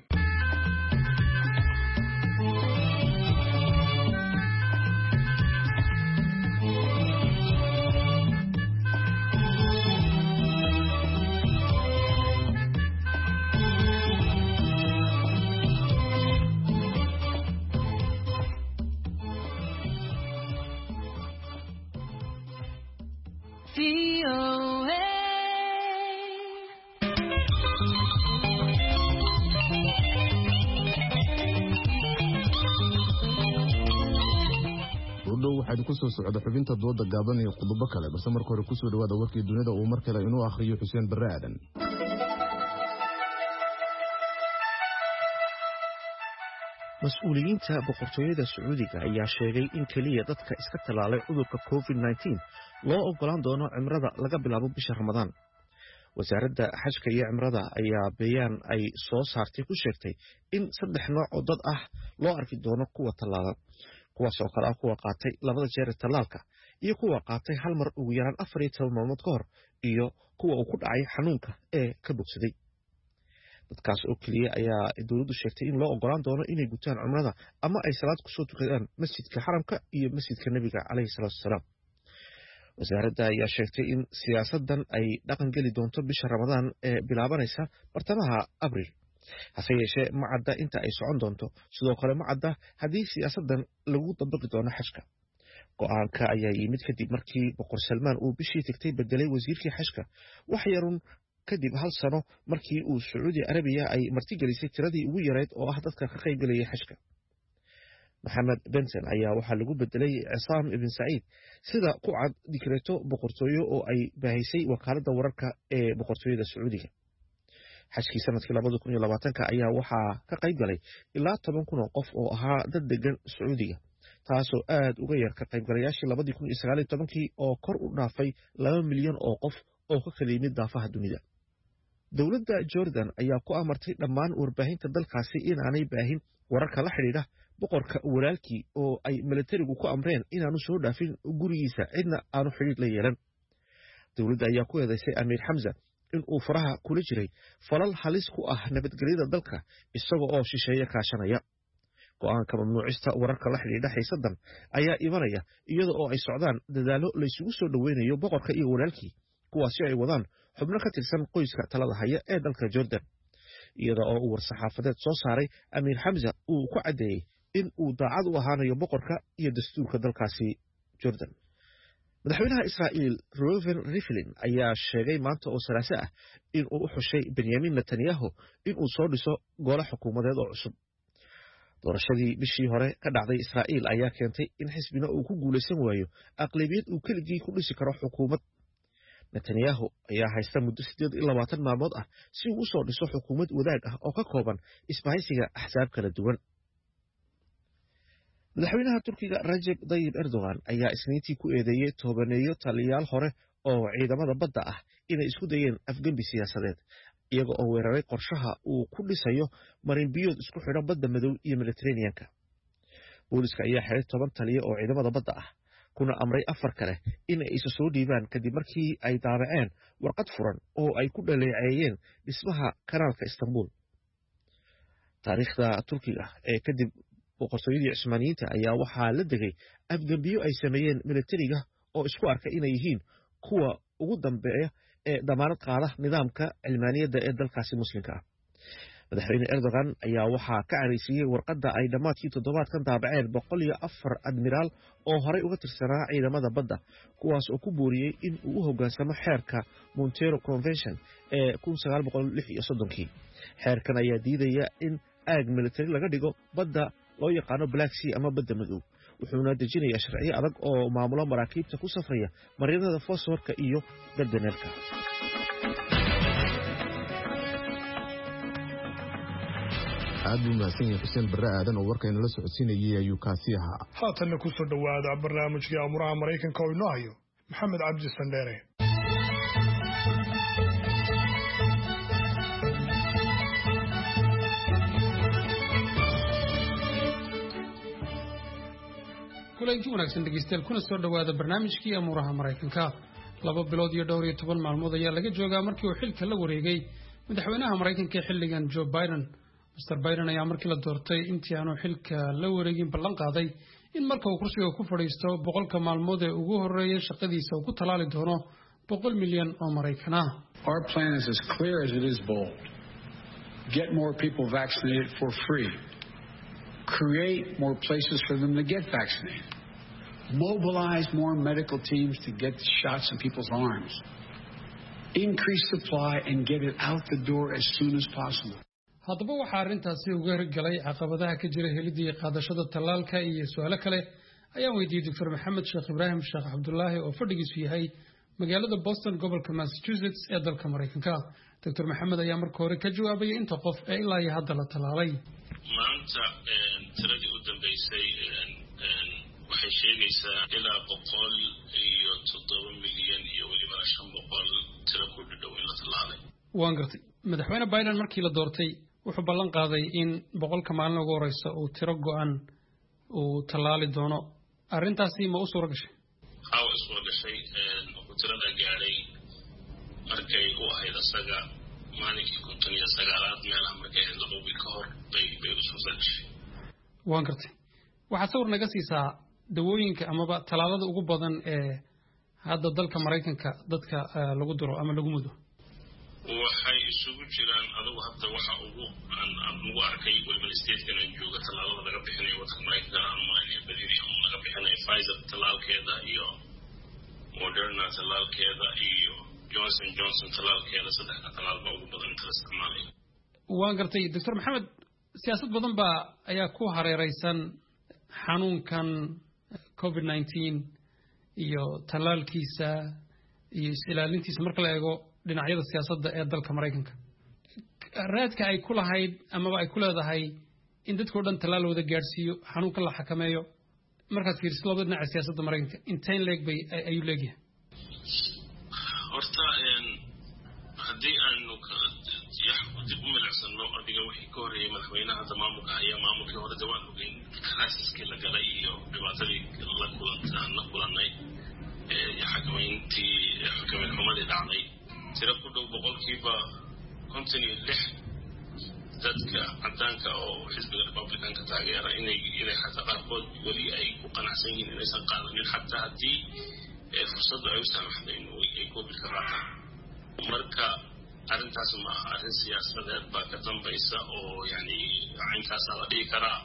Speaker 2: waxaad ku soo socda xubinta dooda gaaban iyo qodobo kale balse marka hore ku soo dhawaada warkii dunida uu mar kale inuu akhriyo Xuseen Baraadan.
Speaker 5: mas-uuliyiinta boqortooyada sacuudiga ayaa sheegay in keliya dadka iska tallaalay cudurka covid-19 loo ogolaan doono cimrada laga bilaabo bisha ramadaan. wasaaradda xajka iyo cimrada ayaa bayaan ay soo saartay ku sheegtay in 3 nooc oo dad ah loo arki doono kuwa tallaalan, kuwaas oo kale ah kuwa qaatay 2 jeer tallaalka iyo kuwa qaatay hal mar ugu yaraan 14 maalmood ka hor iyo kuwa uu ku dhacay xanuunka ee ka bogsaday. dadkaas oo keliya ayaa dowladdu sheegtay in loo ogolaan doono inay gutaan cumrada ama ay salaad ku soo tukadaan masjidka xaramka iyo masjidka nebiga calayhi salaatu wasalaam. wasaaradda ayaa sheegtay in siyaasaddan ay dhaqan geli doonto bisha ramadaan ee bilaabanaysa bartamaha abriil. hase yeeshee ma cadda inta ay socon doonto, sidoo kale ma cadda haddii siyaasaddan lagu dabaqi doono xajka. go'aanka ayaa yimid kadib markii boqor salmaan uu bishii tagtay bedelay wasiirkii xajka wax yarun kadib 1 sano markii uu Sacuudi Arabiya ay martigelisay tiradii ugu yareed oo ah dadka ka qaybgalaya xajka. Mohammed Benson ayaa waxaa lagu bedelay Cisaam ibn Saciid sida ku cad dikreeto boqortooyo oo ay baahisay wakaaladda wararka ee boqortooyada Sacuudiga. xajkii sanadkii 2020 ayaa waxaa ka qaybgalay ilaa 10,000 oo qof oo ahaa dad degan Sacuudiga, taasoo aad uga yar ka qaybgalayaashii 2019 oo kor u dhaafay 2 milyan oo qof oo ka kala yimid daafaha dunida. dowladda Jordan ayaa ku amartay dhammaan warbaahinta dalkaasi inaanay baahin wararka la xidhiidha boqorka walaalkii oo ay militarigu ku amreen inaanu soo dhaafin gurigiisa cidna aanu xidhiidh la yeelan. dowladda ayaa ku eedaysay Amiir Hamza in uu faraha kula jiray falal halis ku ah nabadgelyada dalka isaga oo shisheeye kaashanaya. go'aanka mamnuucista wararka la xidhiidha xiisadan ayaa imanaya iyada oo ay socdaan dadaallo la isugu soo dhaweynayo boqorka iyo walaalkii, kuwaasi ay wadaan xubno ka tirsan qoyska talada haya ee dalka Jordan. iyada oo uu war-saxaafadeed soo saaray, Amiir Hamza uu ku caddeeyey in uu daacad u ahaanayo boqorka iyo dastuurka dalkaasi Jordan. madaxweynaha Israa'iil Reuven Rivlin ayaa sheegay maanta oo Salaaso ah in uu u xushay Benjamin Netanyahu in uu soo dhiso gole xukuumadeed oo cusub. doorashadii bishii hore ka dhacday Israa'iil ayaa keentay in xisbina uu ku guulaysan waayo aqlabiyad uu keligii ku dhisi karo xukuumad. Netanyahu ayaa haysta muddo 28 maalmood ah si uu u soo dhiso xukuumad wadaag ah oo ka kooban isbahaysiga axsaab kala duwan. madaxweynaha Turkiga Recep Tayyip Erdogan ayaa isniintii ku eedeeyay toobaneeyo taliyaal hore oo ciidamada badda ah inay isku dayeen afgembi siyaasadeed, iyaga oo weeraray qorshaha uu ku dhisayo marin biyood isku xidhan badda madow iyo Mediterranean-ka. booliska ayaa xiray 10 taliye oo ciidamada badda ah, kuna amray 4 kale in ay isa soo dhiibaan kadib markii ay daabaceen warqad furan oo ay ku dhaleeceeyeen dhismaha kanaalka Istanbul. taariikhda Turkiga ee kadib boqortooyadii Cusmaaniyiinta ayaa waxaa la degay afgembiyo ay sameeyeen militariga oo isku arkay inay yihiin kuwa ugu dambeeya ee damaanad qaada nidaamka cilmaaniyadda ee dalkaasi muslimka ah. madaxweyne Erdogan ayaa waxaa ka careysiiyey warqadda ay dhammaadkii toddobaadkan daabaceen 104 admiraal oo horey uga tirsanaa ciidamada badda, kuwaas oo ku booriyey in uu u hoggaansamo xeerka Monteiro Convention ee 1936. xeerkan ayaa diidaya in aag militari laga dhigo badda loo yaqaano Black Sea ama badda madow, wuxuuna dejinayaa sharciyo adag oo maamula maraakiibta ku safraya marinada fosforka iyo Dardaneelka.
Speaker 2: aad buu mahadsan yahay Xuseen Barre Aadan oo warkayna la socodsiinayay ayuu kaasi ahaa.
Speaker 1: haatanna ku soo dhowaada barnaamijkii amuraha Maraykanka oo inoo hayo Maxamed Cabdi Sandheere.
Speaker 16: kulanti wanaagsan dhegeystayaal, kuna soo dhowaada barnaamijkii amuraha Maraykanka. 2 bilood iyo 12 maalmood ayaa laga joogaa markii uu xilka la wareegay madaxweynaha Maraykanka xilligan Joe Biden. Mr. Biden ayaa markii la doortay intii aanu xilka la wareegin ballan qaaday in marka uu kursiga ku fadhiisto 100 maalmood ee ugu horeeyay shaqadiisa uu ku talaali doono 100 milyan oo Maraykan ah.
Speaker 17: Our plan is as clear as it is bold. Get more people vaccinated for free. Create more places for them to get vaccinated. Mobilize more medical teams to get the shots in people's arms. Increase supply and get it out the door as soon as possible.
Speaker 16: haddaba waxaa arrintaasi uga hirgalay caqabadaha ka jira helidii qaadashada tallaalka iyo su'aalo kale ayaan weydiiyey Dr. Maxamed Sheekh Ibraahim Sheekh Cabdullaahi oo fadhigiisu yahay magaalada Boston gobolka Massachusetts ee dalka Mareykanka. Dr. Maxamed ayaa markii hore ka jawaabay inta qof ee ilaa iyo hadda la talaalay.
Speaker 18: maanta tiradii u dambeysay waxay sheegaysaa ilaa 107 milyan iyo waliba 500 tiro ku dhow in la talaalay.
Speaker 16: waan gartay madaxweyne Biden markii la doortay wuxuu ballan qaaday in 100 maalin ugu horeysa uu tiro go'an uu talaali doono. arrintaasi ma u suura gashay?
Speaker 18: Waa u suura gashay oo tirada gaaray markay u ahayd asaga maalinkii 19 meelaha markay lagu bil ka hor bay u suura gashay.
Speaker 16: waan gartay waxaad sawir naga siisaa dawooyinka amaba talaalada ugu badan ee hadda dalka Mareykanka dadka lagu diro ama lagu mudo.
Speaker 18: waxay isugu jiraan adigu hadda waxa ugu aan ugu arkay waliba state-kan jooga talaalada laga bixinayo waddanka Mareykanka ama badiri oo laga bixinayo Pfizer talaalkeeda iyo Moderna talaalkeeda iyo Johnson talaalkeeda saddex talaalba ugu badan inta la isticmaalayo.
Speaker 16: waan gartay Dr. Maxamed siyaasad badan baa ayaa ku hareeraysan xanuunkan COVID-19 iyo talaalkiisa iyo ilaalintiisa marka la eego dhinacyada siyaasadda ee dalka Mareykanka. raadka ay ku lahayd ama ay ku leedahay in dadku dhan talaal wada gaarsiiyo xanuunka la xakameeyo markaad fiiriso labada dhinac ee siyaasadda Mareykanka inteen leeg bay ayuu leeyahay.
Speaker 18: horta haddii aanu dib u milicsano adiga wixii ka horreeyay madaxweynaha hadda maamulka ayaa maamulkii hore dawaan ogeyn criisiskii la galay iyo dhibaatadii la kulannay xakameyntii xakameyn xumadii dhacday tiro ku dhow 56% dadka caddaanka oo xisbiga Republicanka taageera inay xataa qaarkood weli ay ku qanacsan yihiin inaysan qaadanin xataa haddii fursaddu ay u saamaxday ay COVID ka qaataan. marka arrintaas ma arrin siyaasadeed baa ka dambaysa oo yani caynkaasa la dhihi karaa.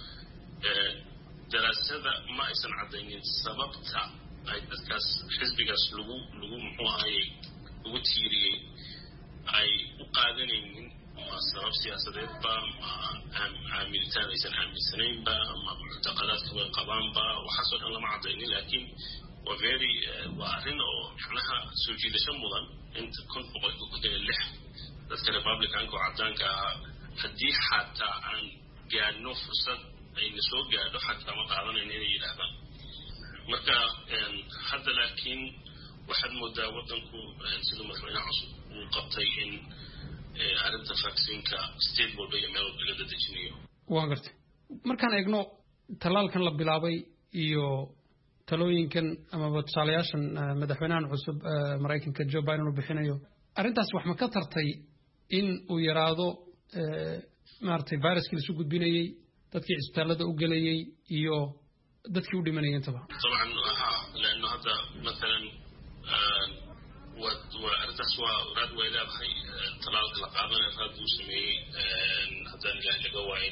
Speaker 18: daraasada ma aysan caddaynin sababta ay dadkaas xisbigaas lagu muxuu ahaayey ugu tiiriyey ay u qaadanaynin ma sabab siyaasadeedba ma aaminitaan aysan aaminsanaynba ma muctaqadaadka way qabaanba waxaasoo dhan lama caddaynin laakiin waa arrin oo macnaha soo jiidasho mudan inta 106 dadka Republicanka oo caddaanka ahaa haddii xataa aan gaadhno fursad ayna soo gaadho xataa ma qaadanayno inay yidhaahdaan. marka hadda laakiin waxaad moodaa waddanku siduu madaxweynaha cusub uu qabtay in arrinta vaccine-ka state walba iyo meel walba laga dejinayo.
Speaker 16: waan gartay markaan eegno talaalkan la bilaabay iyo talooyinkan amaba tusaalayaashan madaxweynahan cusub Mareykanka Joe Biden uu bixinayo arrintaas wax ma ka tartay in uu yaraado maartay viruskii la soo gudbinayay dadkii isbitaalada u galayay iyo dadkii u dhimanayay intaba?
Speaker 18: طبعا لانه هذا مثلا وارتاس وراد ويلاب هي طلال القانون هذا وسمي هذا اللي جوا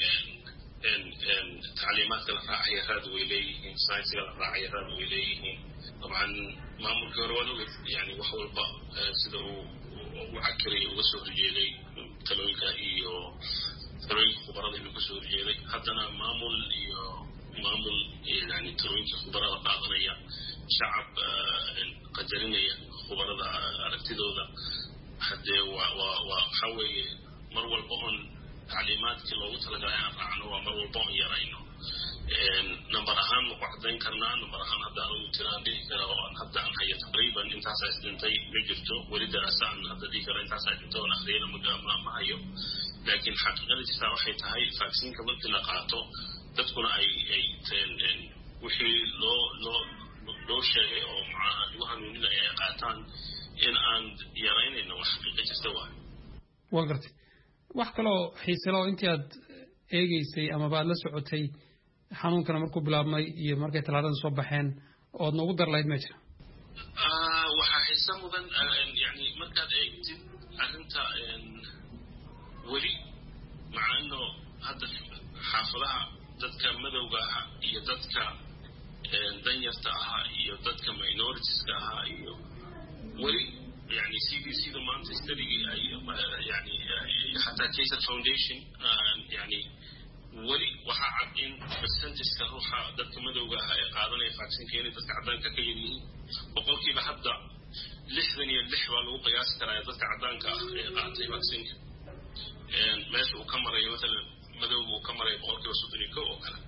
Speaker 18: ان تعليمات الراعيه هذا ويلي ساينس الراعيه هذا ويلي طبعا مامور كورولو يعني وحول با سيده وعكري وسو رجيلي تلوينكا iyo تلوينكا خبرada inuu ku soo rjeeday haddana maamul yani taloyinka khubarada qaadanaya shacab qadarinaya khubarada aragtidooda haddee waxa weeye mar walba on tacliimaadkii loogu talagalay aan raacno waa mar walba on yarayno number ahaan ma ku caddayn karnaa number ahaan hadda anigu tiraan dhihi kara oo hadda aan hayo taqriiban intaasaa isdhintay ma jirto weli daraasaan hadda dhihi kara intaasaa dhintay oon akhriyana ma hayo laakiin xaqiiqada jirtaa waxay tahay vaccine-ka markii la qaato dadkuna ay wixii loo sheegay oo macnaha lagu hanuuninaya ay qaataan in aan yaraynayno wax xaqiiqa jirta waay.
Speaker 16: waa gartay wax kaloo xiiselo intii aad eegeysay amaba aad la socotay xanuunkana markuu bilaabmay iyo markay talaalada soo baxeen ood noogu dar lahayd ma jira?
Speaker 18: waxaa xiise mudan yani markaad eegtid arrinta weli maca ino hadda xaafadaha dadka madowga ah iyo dadka danyarta ahaa iyo dadka minoritiska ahaa iyo weli yani CDC-da maanta study yani xataa Kaiser Foundation yani weli waxaa cad in percentageska ruuxa dadka madowga ah ee qaadanaya vaccine inay dadka caddaanka ka yar yihiin boqolkiiba hadda 66 baa lagu qiyaasi karaa dadka caddaanka ah ee qaatay vaccineka meesha uu ka marayo maalan madowga uu ka marayo boqolkiiba 31 oo kale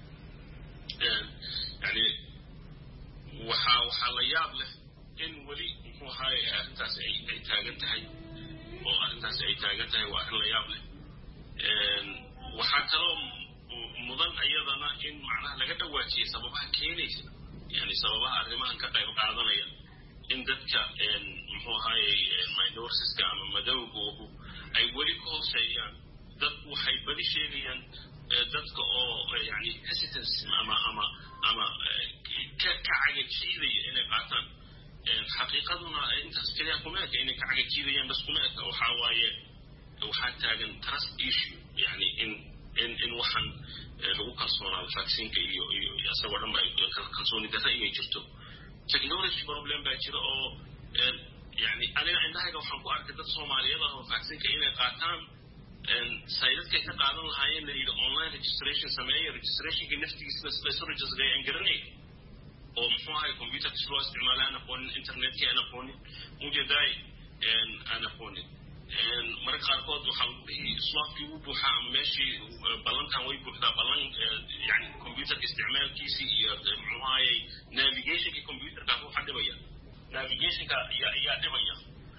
Speaker 18: yani waxaa la yaab leh in weli muxuu ahaay arrintaas ay taagan tahay oo arrintaas ay taagan tahay waa arrin la yaab leh waxaa kaloo mudan iyadana in macnaha laga dhawaajiyay sababaha keenaysa yani sababaha arrimahan ka qayb qaadanaya in dadka muxuu ahaayey minoritiska ama madowgoodu ay weli ka hooseeyaan dadku waxay bali sheegayaan dadka oo yani hesitance ama ka cagajiidaya inay qaataan xaqiiqaduna intaas keliya kuma eka inay ka cagajiidayaan bas kuma eka waxaa waaye waxaa taagan trust issue yani in waxaan lagu kalsoonaado vaccineka iyo isagoo dhan ba kalsooni darra inay jirto technology problem baa jira oo yani aniga indhahayga waxaan ku arkay dad soomaaliyeed ah oo vaccineka inay qaataan saydadkay ka qaadan lahaayeen la yidhi online registration sameeya registrationka naftigiisna sida isu registrey aan garanayn oo muxuu ahay computerka loo isticmaala aan aqoonin internetka aan aqoonin ujeedaay aan aqoonin mararka qaarkood waxaa lagu dhihi slotki wuu buuxaa ama meeshii ballantan way buuxdaa ballan yani computerka isticmaalkiisii iyo muxuu ahayey navigationka computerka ruuxa dhibaya navigationka ayaa dhibaya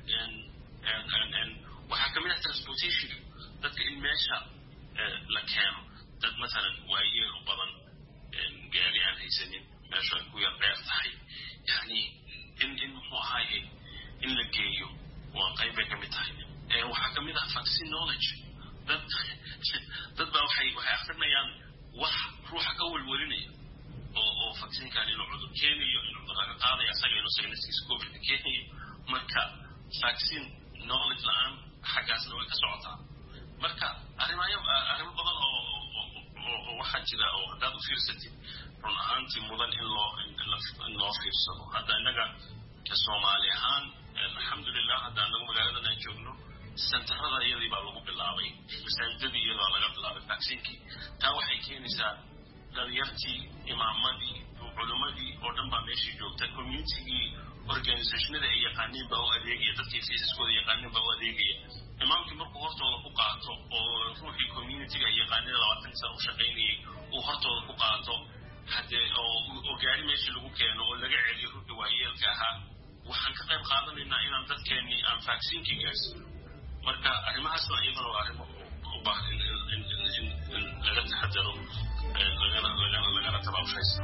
Speaker 18: waxaa kamid ah transportation dadka in meesha la keeno dad masalan waayeel u badan gaari aan haysanin meesha ay ku yar dheer tahay yani in muxuu ahayey in la geeyo waa qayb bay kamid tahay waxaa kamid ah vaccine knowledge dad baa waxay akrinayaan wax ruuxa ka welwelinaya oo vaccinekan inuu cudur keenayo inuu cudurka qaadayo asaga inuu sagnaskiisa covid keenayo marka vaccine knowledge la-aan xaggaasna way ka socotaa marka arrimo badan oo waxaa jira oo haddaad u fiirsatid run ahaantii mudan in loo fiirsado hadda innaga soomaali ahaan alxamdulilah hadda anagu magaaladan aan joogno sentarada iyadii baa lagu bilaabay masaajidadii iyadoo laga bilaabay vaccinkii taa waxay keenaysaa dhalinyartii imaamadii culimadii oo dhan baa meeshii joogta communitygii organizationada ay yaqaaniin baa u adeegaya dadkii fiisaskooda yaqaaniin baa u adeegaya imaamkii markuu hortooda ku qaato oo ruuxii communityga ay yaqaaniin 20 sano u shaqaynayay uu hortooda ku qaato haddee oo gaari meeshii lagu keeno oo laga celiyo ruuxii waayeelka ahaa waxaan ka qayb qaadanaynaa inaan dadkeennii aan vaccinkii gaarsiino marka arrimahaasna iyadana waa arrimo u baahan in laga taxadaro lagana tabaabshaysto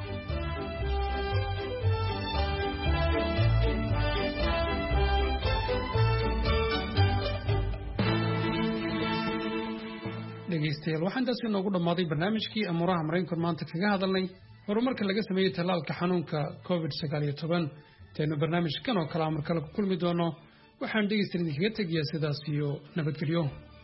Speaker 16: dhegaystayaal waxaan intaas inoogu dhammaaday barnaamijkii amuuraha maraykanku maanta kaga hadalnay horumarka laga sameeyey tallaalka xanuunka covid-19 intaynu barnaamijkan oo kalea mar kale ku kulmi doono waxaan dhegaystayaal idinkaga tegayaa sidaas iyo nabadgelyo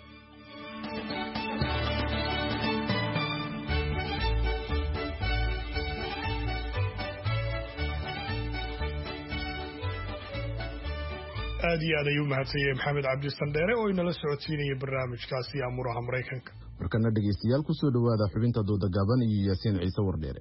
Speaker 1: aad iyo aad ayuu mahadsanyahay maxamed cabdisandheere oo inala socodsiinaya barnaamijkaasi amuuraha maraykanka
Speaker 2: markana dhegaystayaal ku soo dhowaada xubinta dooda gaaban iyo yaasiin ciise wardheere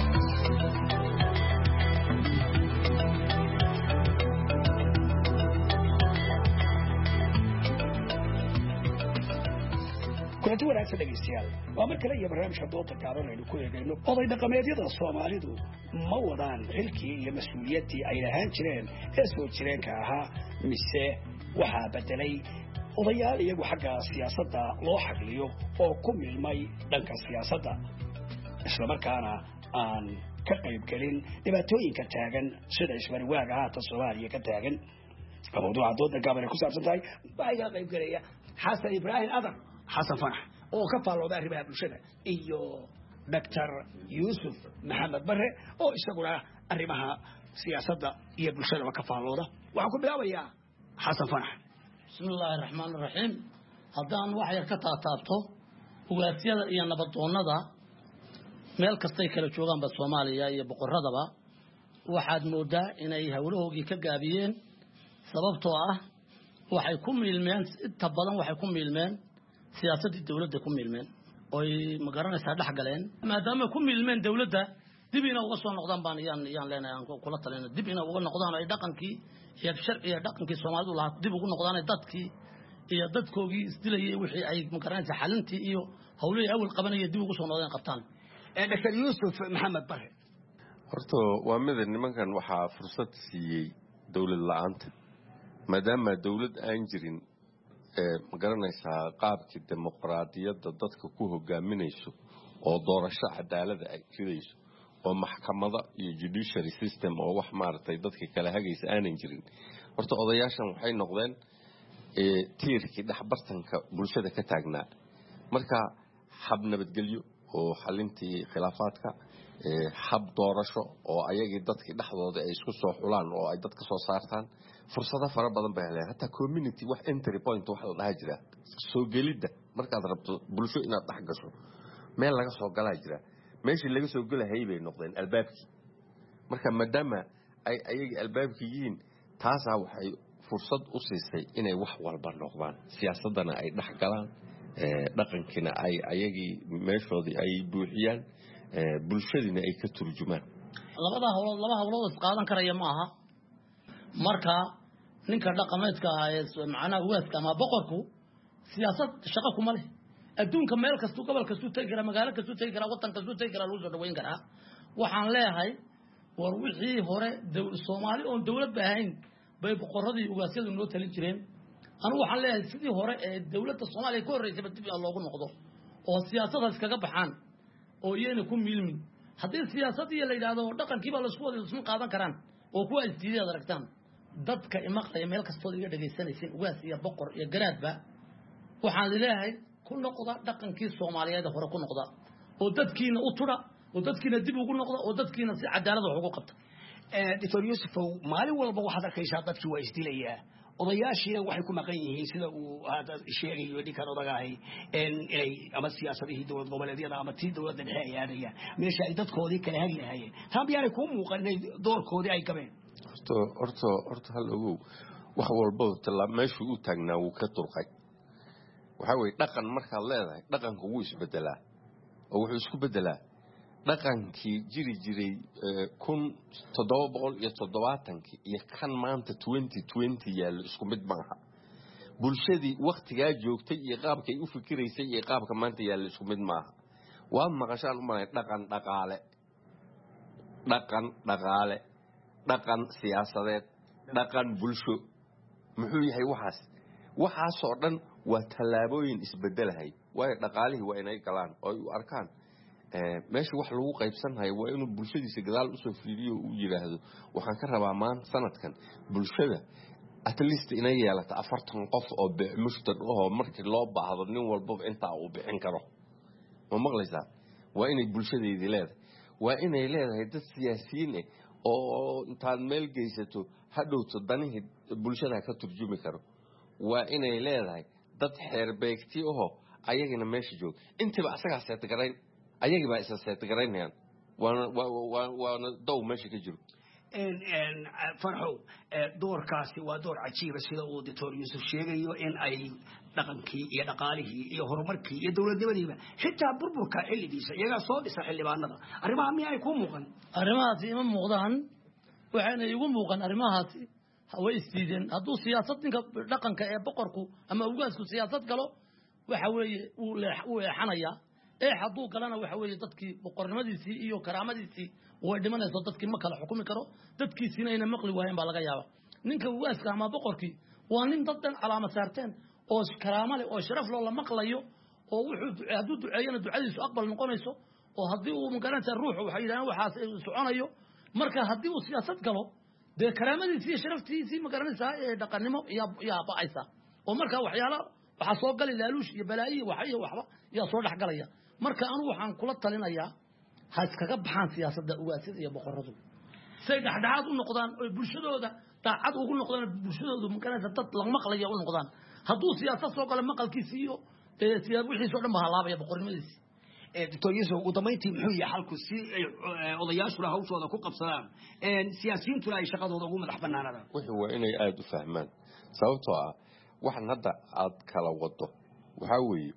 Speaker 19: kulanti wanaagsan dhegaystayaal waa mar kale iyo barnaamijka dooda gaaban aynu ku eegayno oday dhaqameedyada soomaalidu ma wadaan xilkii iyo mas-uuliyaddii ay lahaan jireen ee soo jireenka ahaa mise waxaa bedelay odayaal iyagu xagga siyaasadda loo xagliyo oo ku milmay dhanka siyaasadda islamarkaana aan ka qaybgelin dhibaatooyinka taagan sida isbariwaaga haatan soomaaliya ka taagan mawduuca dooda gaaban ay ku saabsan tahay waxaa iga qaybgelaya xasan ibraahim adan xasan fanax oo ka faallooda arrimaha bulshada iyo doctor yuusuf maxamed bare oo isaguna arrimaha siyaasadda iyo bulshadaba ka faallooda waxaan ku bilaabayaa xasan fanax
Speaker 20: bismillaahi raxmaani raxiim haddaan wax yar ka taataabto ugaasyada iyo nabadoonnada meel kastay kala joogaanba soomaaliya iyo boqoradaba waxaad moodaa inay howlahoogii ka gaabiyeen sababtoo ah waxay ku miilmeen inta badan waxay ku miilmeen siyaasaddii dowladda ku miilmeen oy ma garanaysaa dhex galeen maadaama ku milmeen dawladda dib ina uga soo noqdaan baan yaan leenahay aan kula talina dib ina uga noqdaan ay dhaqankii iyo sharciga dhaqankii Soomaalidu lahaa dib ugu noqdaan dadkii iyo dadkoogii isdilayay wixii ay ma garanaysaa xalintii iyo hawlihii awal qabanayay dib ugu soo noqdaan qabtaan
Speaker 19: Dr. Yusuf Maxamed Bare
Speaker 21: horta waa mid nimankan waxa fursad siiyay dawlad la'aanta maadaama dawlad aan jirin ma garanaysaa qaabkii dimuqraadiyadda dadka ku hogaaminayso oo doorasho cadaalad ay ridayso oo maxkamada iyo judiciary system oo wax maartay dadka kala hagaysa aanan jirin horta odayaashan waxay noqdeen tiirkii dhaxbartanka bulshada ka taagnaa marka hab nabadgelyo oo xalintii khilaafaadka hab doorasho oo ayagii dadkii dhaxdooda ay isku soo xulaan oo ay dadka soo saartaan fursado fara badan bay heleen hatta community wax entry point wax la dhahay jira soo gelida markaad rabto bulsho inaad dhax gasho meel laga soo galaa jira meeshii laga soo galahay bay noqdeen albaabkii marka maadaama ay ayagii albaabkii yihiin taasa waxay fursad u siisay inay wax walba noqdaan siyaasadana ay dhax galaan dhaqankiina ay ayagii meeshoodii ay buuxiyaan bulshadina ay ka turjumaan
Speaker 20: laba hawlood is qaadan karaya ma aha marka ninka dhaqameedka ah ee macnaha waaska ama boqorku siyaasad shaqo kuma leh adduunka meel kasto gobol kasto tay kara magaalo kasto tay kara wadan kasto tay kara lagu soo dhaweyn karaa waxaan leeyahay war wixii hore Soomaali oo dawlad baahayn bay boqoradii ugaasyadu noo talin jireen anu waxaan leeyahay sidii hore ee dawladda Soomaaliya ka horeysay dib loogu noqdo oo siyaasadda iskaga baxaan oo iyana ku milmin haddii siyaasadii la yiraahdo dhaqankiiba la isku wada isma qaadan karaan oo kuwa isdiiday aragtaan dadka imaqaya meel kastoo iga dhageysanaysan ugaas iyo boqor iyo garaadba waxaan leeyahay ku noqda dhaqankii Soomaaliyeed hore ku noqda oo dadkiina u tura oo dadkiina dib ugu noqda oo dadkiina si cadaalad wax ugu qabta
Speaker 19: Dr. Yusuf maalin walba waxaad arkaysaa dadkii waa isdilayaa odayaashii waxay ku maqan yihiin sida uu hada sheegayo dhikan odagahay inay ama siyaasadihii dawlad goboleedyada ama tii dawladda dhexe ay aadayaan meesha ay dadkoodii kala hagi lahaayeen taabiyaan ku muuqan inay doorkoodii ay gabeen
Speaker 21: horta hal ogow wax walba meeshu u taagnaa wuu ka turqay waxa weeye dhaqan markaad leedahay dhaqanku wuu isbedelaa oo wuxuu isku bedelaa dhaqankii jiri jiray 1770 iyo kan maanta 2020 yaal isku mid maaha bulshadii waqtiga joogtay iyo qaabkay u fikiraysay iyo qaabka maanta yaal isku mid maaha waa maqashaan u malay dhaqan siyaasadeed dhaqan bulsho muxuu yahay waxaas oo dhan waa talaabooyin isbedelahay way dhaqaalihii waa inay galaan oo ay u arkaan meesha wax lagu qaybsanayo waa inuu bulshadiisa gadaal u soo fiiriyo uu yiraahdo waxaan ka rabaa sanadkan bulshada at least inay yeelato 40 qof oo mushtad oo markii loo baahdo nin walba inta uu bixin karo ma maqlaysaa waa inay bulshadeedii leedahay waa inay leedahay dad siyaasiyiin oo intaad meel geysato hadhowto danihii bulshada ka turjumi karo waa inay leedahay dad xeerbeegti oo ayagina meesha joog intiba asaga seetgarayn ayagii baa isa seetgaraynayaan waana dow meesha ka jiro
Speaker 19: farxow doorkaasi waa door cajiiba sida uu Dr. Yusuf sheegayo in ay dhaqankii iyo dhaqaalihii iyo horumarkii iyo dawladnimadiiba xitaa burburka xilligiisa iyaga soo dhisa xildhibaanada arrimaha miyay ku muuqan
Speaker 20: arrimahaasi ima muuqdaan waxaana igu muuqan arrimahaasi way isdiideen hadduu siyaasad ninka dhaqanka ee boqorku ama ugaasku siyaasad galo waxa weeye uu leexanaya hadduu galana waxa weeye dadkii boqornimadiisii iyo karaamadiisii way dhimanayso dadkii ma kala xukumi karo dadkiisina ayna maqli waayeen baa laga yaabaa ninka ugaaska ama boqorkii waa nin dad dhan calaamad saarteen oo karaamo leh oo sharaf loo la maqlayo oo wuxuu hadduu duceeyana ducadiisu aqbal noqonayso oo haddii uu magaranaysa ruuxu waxay yidhahdeen waxaas soconayo marka haddii uu siyaasad galo dee karaamadiisii iyo sharaftiisii magaranaysaa ee dhaqannimo yaa ba'aysa oo marka waxaa soo gali laaluush iyo balaayi iyo waxba yaa soo dhex galaya marka anu waxaan kula talinayaa ha iskaga baxaan siyaasadda ugaasyada iyo boqoradu say dhexdhexaad u noqdaan oo bulshadooda daacad ugu noqdaan bulshadoodu magaranaysa dad la maqlaya u noqdaan hadduu siyaasad soo galo maqalkiisii iyo wixiisoo dhan ba halaabaya boqornimadiisii
Speaker 19: Dr. Yusuf ugu dambeyntii muxuu yahay halku si odayaashuna hawshooda ku qabsadaan siyaasiyiintuna ay shaqadooda ugu madax banaanadaan
Speaker 21: wuxuu waa inay aad u fahmaan sababtoo ah waxan hadda aad kala wado waxa weeye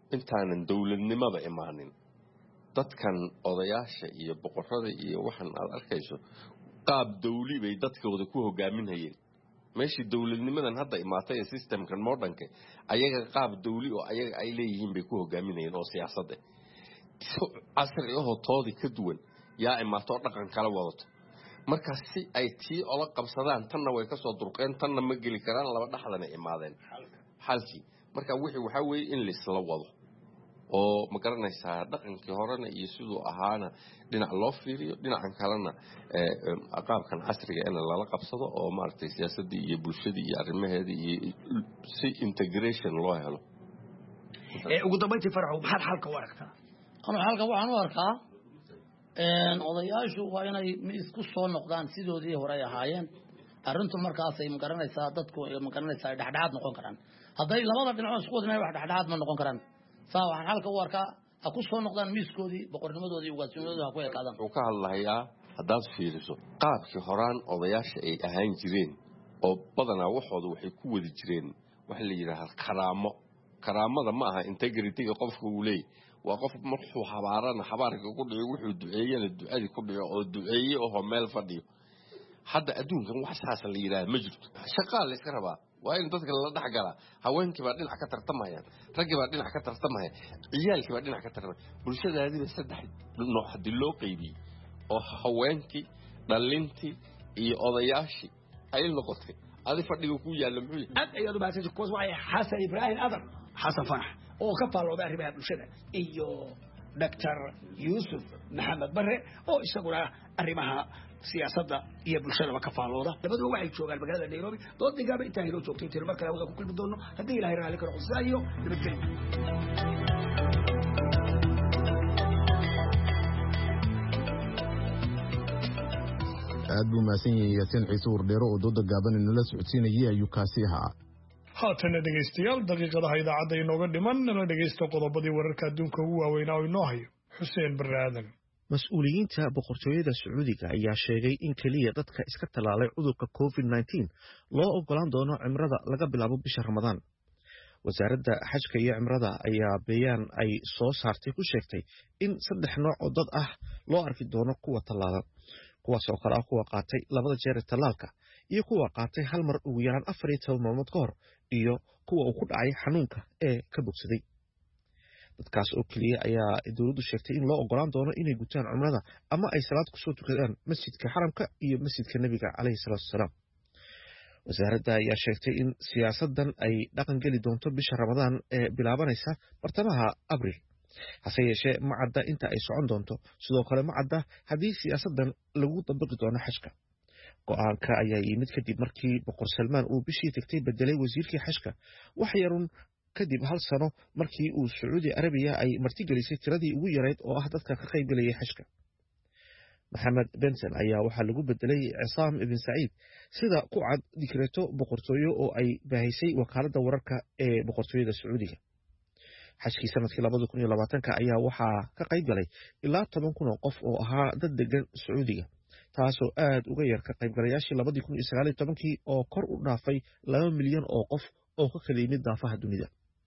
Speaker 21: intaanan dowladnimada imaanin dadkan odayaasha iyo boqorada iyo waxan aad arkayso qaab dawli bay dadkooda ku hogaaminayeen meeshii dowladnimadan hadda imaatay ee systemkan modernka ayaga qaab dawli oo ayaga ay leeyihiin bay ku hogaaminayeen oo siyaasadda casri ah oo toodi ka duwan yaa imaato dhaqan kala wadato marka si ay tii ola qabsadaan tanna way ka soo durqeen tanna ma geli karaan laba dhaxdana imaadeen halkii marka wixii waxa weeye in la isla wado oo ma garanaysaa dhaqankii horena iyo sidoo ahaana dhinac loo fiiriyo dhinacan kalena qaabkan casriga in la qabsado oo maartay siyaasadii iyo bulshadii iyo arrimaheedii iyo si integration loo helo
Speaker 19: ugu dambeyntii Farax maxaad xalka u aragtaa
Speaker 20: ana xalka waxaan u arkaa odayaashu waa inay isku soo noqdaan sidoodii hore ay ahaayeen arrintu markaas ay ma garanaysaa dadku ay ma garanaysaa dhaxdhaad noqon karaan haday labada dhinac isku wadnaa wax dhaxdhaad ma noqon karaan waxaan halka u arkaa ku soo noqdaan miiskoodii boqornimadoodii ugaasnimadoodii ku eekaadan
Speaker 21: wuxuu ka hadlayaa haddaad fiiriso qaabkii horaan odayaasha ay ahaan jireen oo badanaa waxooda waxay ku wadi jireen wax la yiraahdo karaamada ma aha integrity-ga qofka uu leeyahay waa qof markuu habaarka ku dhigo wuxuu duceeyana ducadii ku dhigo oo duceeye oo meel fadhiyo hadda adduunkan wax saas la yiraahdo ma jirto shaqaal la iska rabaa waa in dadka la dhax galaa haweenkii baa dhinac ka tartamayaan raggii baa dhinac ka tartamaya ciyaalkii baa dhinac ka tartamaya bulshadaadii baa saddex nooc hadii loo qaybiyay oo haweenkii dhalintii iyo odayaashii ay noqotay adi fadhiga ku yaala muxuu
Speaker 19: aad ayadu baa si koos waxay Xasan Ibrahim Adar Xasan Farax oo ka faalooday arrimaha bulshada iyo Dr. Yusuf Maxamed Barre oo isaguna arrimaha siyaasadda iyo bulshada ka faalooda labaduba waxay joogaan magaalada Nairobi doodigaaba inta ay joogtay tir markale wada ku kulmi doono hadii Ilaahay raali karo qosaayo nabadgelyo
Speaker 2: aad buu maasan yahay Yaasiin Ciise Wardheero oo dooda gaaban inala socodsiinayay ayuu kaasi ahaa
Speaker 1: haatana dhegaystayaal daqiiqadaha idaacadda inooga dhiman nala dhegaysto qodobadii wararka adduunka ugu waaweynaa oo inoo hayo Xuseen Baraadan
Speaker 5: mas-uuliyiinta boqortooyada Sacuudiga ayaa sheegay in kaliya dadka iska talaalay cudurka COVID-19 loo ogolaan doono cimrada laga bilaabo bisha Ramadaan wasaaradda xajka iyo cimrada ayaa bayaan ay soo saartay ku sheegtay in 3 nooc oo dad ah loo arki doono kuwa talaalan kuwaas oo kala kuwa qaatay labada jeer talaalka iyo kuwa qaatay hal mar ugu yaraan 14 maalmood ka hor iyo kuwa uu ku dhacay xanuunka ee ka bogsaday dadkaas oo kaliya ayaa dawladdu sheegtay in loo ogolaan doono inay gutaan cumrada ama ay salaad ku soo tukadaan masjidka xaramka iyo masjidka nabiga calayhi salaatu wasalaam wasaaradda ayaa sheegtay in siyaasadan ay dhaqan geli doonto bisha Ramadaan ee bilaabanaysa bartamaha Abriil hase yeeshee ma cadda inta ay socon doonto sidoo kale ma cadda haddii siyaasadan lagu dabaqi doono xajka go'aanka ayaa yimid kadib markii boqor Salmaan uu bishii tagtay bedelay wasiirkii xajka wax yarun kadib hal sano markii uu Sacuudi Arabiya ay martigelisay tiradii ugu yareed oo ah dadka ka qaybgalaya xajka Maxamed Benson ayaa waxa lagu bedelay Cisaam ibn Saciid sida ku cad dikreeto boqortooyo oo ay baahisay wakaaladda wararka ee boqortooyada Sacuudiga xajkii sanadkii 2020 ayaa waxaa ka qaybgalay ilaa 10,000 oo qof oo ahaa dad degan Sacuudiga taasoo aad uga yar ka qaybgalayaashii 2019 oo kor u dhaafay 2 milyan oo qof oo ka kala yimid daafaha dunida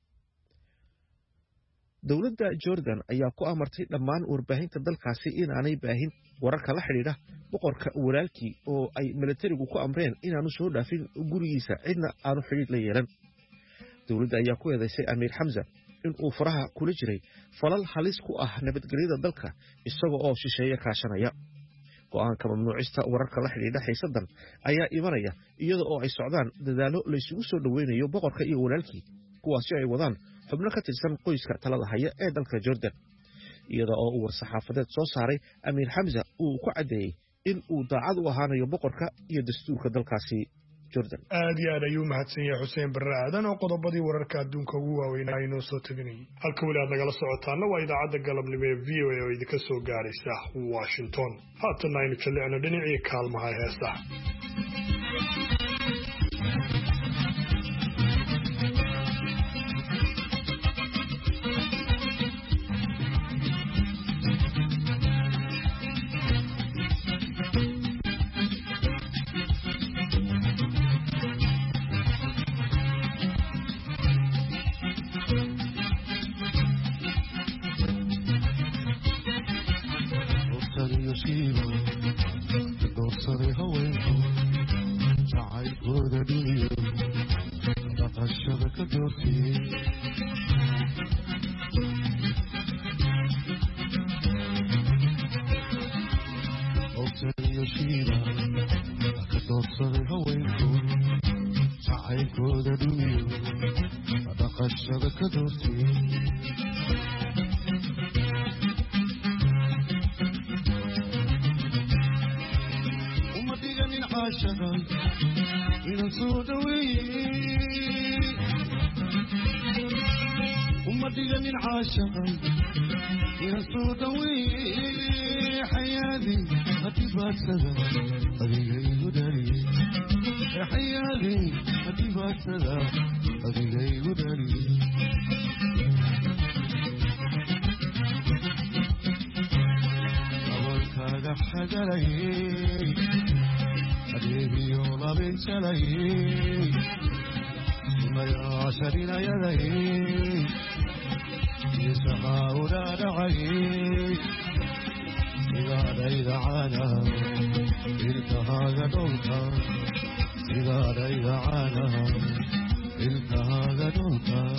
Speaker 5: dowladda Jordan ayaa ku amartay dhammaan warbaahinta dalkaasi inaanay baahin wararka la xiriira boqorka walaalkii oo ay militarigu ku amreen inaanu soo dhaafin gurigiisa cidna aanu xiriir la yeelan dowladda ayaa ku eedeysay Amiir Hamza in uu faraha kula jiray falal halis ku ah nabadgelyada dalka isaga oo shisheeye kaashanaya go'aanka mamnuucista wararka la xiriira xiisadan ayaa imanaya iyada oo ay socdaan dadaalo la isugu soo dhaweynayo boqorka iyo walaalkii kuwaas ay wadaan xubno ka tirsan qoyska talada haya ee dalka Jordan iyada oo uu war-saxaafadeed soo saaray Amiir Hamza uu ku cadeeyay in uu daacad u ahaanayo boqorka iyo dastuurka dalkaasi Jordan
Speaker 1: aad iyo aad ayuu mahadsan yahay Xuseen Baraadan oo qodobadii wararka adduunka ugu waaweynaa inoo soo taginayay halka wali aad nagala socotaana waa idaacadda galabnimo ee VOA oo idinka soo gaaraysa Washington haatan aynu jaleecno dhinacii kaalmaha heesaha
Speaker 7: كدورتي ومدينة من عاشقا إلى سوداوي ومدينة من عاشقا إلى سوداوي حياتي هتبقى سلام أديني وداري يا حياتي هتبقى سلام أديني وداري أولك حجري أديبي ولا بنشلي ما يعشرين يدي يسمع ولا دعي إذا عانا إلتها قدوتا إذا عانا إلتها قدوتا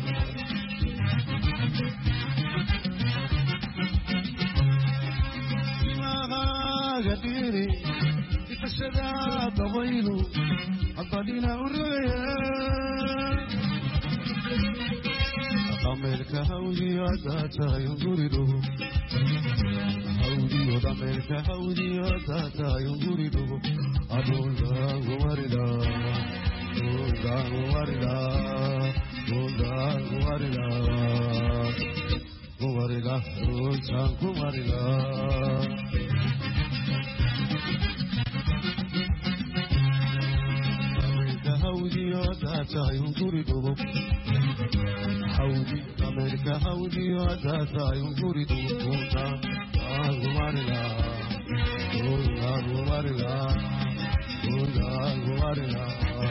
Speaker 7: قديري يتشدى طويلو عطالينا الرؤيا أمريكا هودي وزاتا ينظرينو هودي وأمريكا هودي وزاتا ينظرينو أدولا غوارلا دولا غوارلا دولا غوارلا غوارلا دولا غوارلا هودي وزاتا ينظرينو هودي أمريكا هودي وزاتا ينظرينو دولا غوارلا دولا غوارلا دولا غوارلا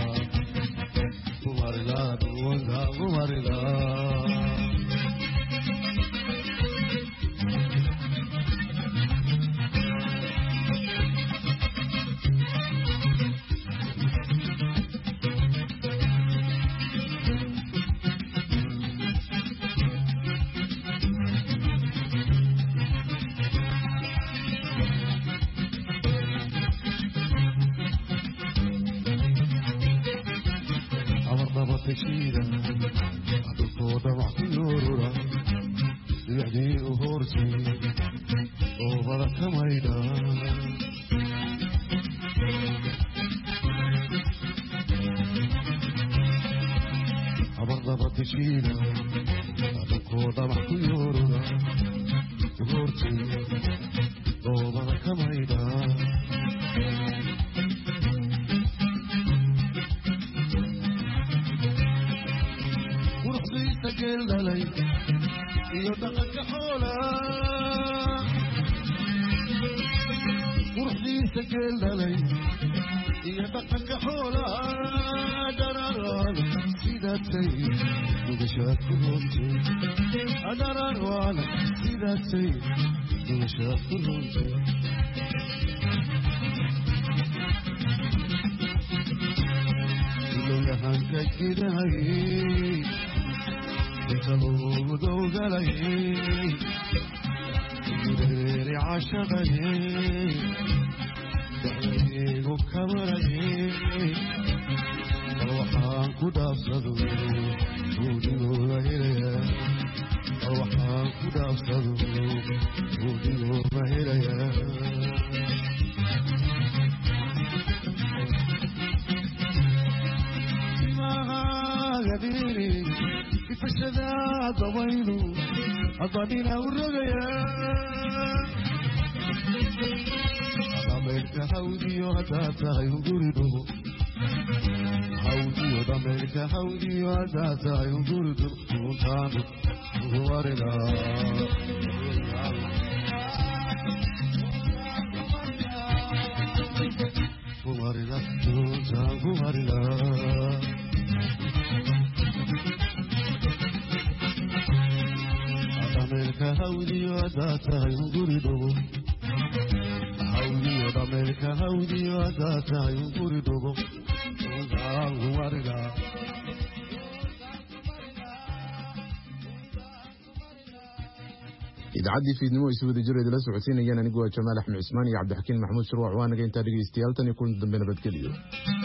Speaker 7: غوارلا دولا غوارلا تشيدا عطوطة وعطي نورورا يعدي وهورتي وبركة ميدا عبرضة تشيدا عطوطة وعطي نورورا وهورتي وبركة ميدا لي يدقك حولا وروحي سجل لي يدقك حولا دراران سيداتي وغشات كلونتي دراران سيداتي وغشات كلونتي لولا هنك كداي يتلو دوغلي يدري عشقني دعيني وكبرني روحان كدافصدو وديو مهيريا روحان كدافصدو وديو مهيريا قديري فشذا ضوينو أضالينا والرقيا أضامرك هودي وهداتا ينقردو هودي وضامرك هودي وهداتا ينقردو وطانو وغوارنا غوارنا غوارنا أمريكا هودي وذاتها ينقردو هودي وأمريكا هودي وذاتها ينقردو وغوارنا
Speaker 2: idaacadii fiidnimo ay soo wada jireed la socodsiinayaan anigu waa Jamaal Axmed Cismaan iyo Cabdixakiin Maxamuud Shuruuc waana inta dhageystayaal tan iyo kulan dambe nabadgelyo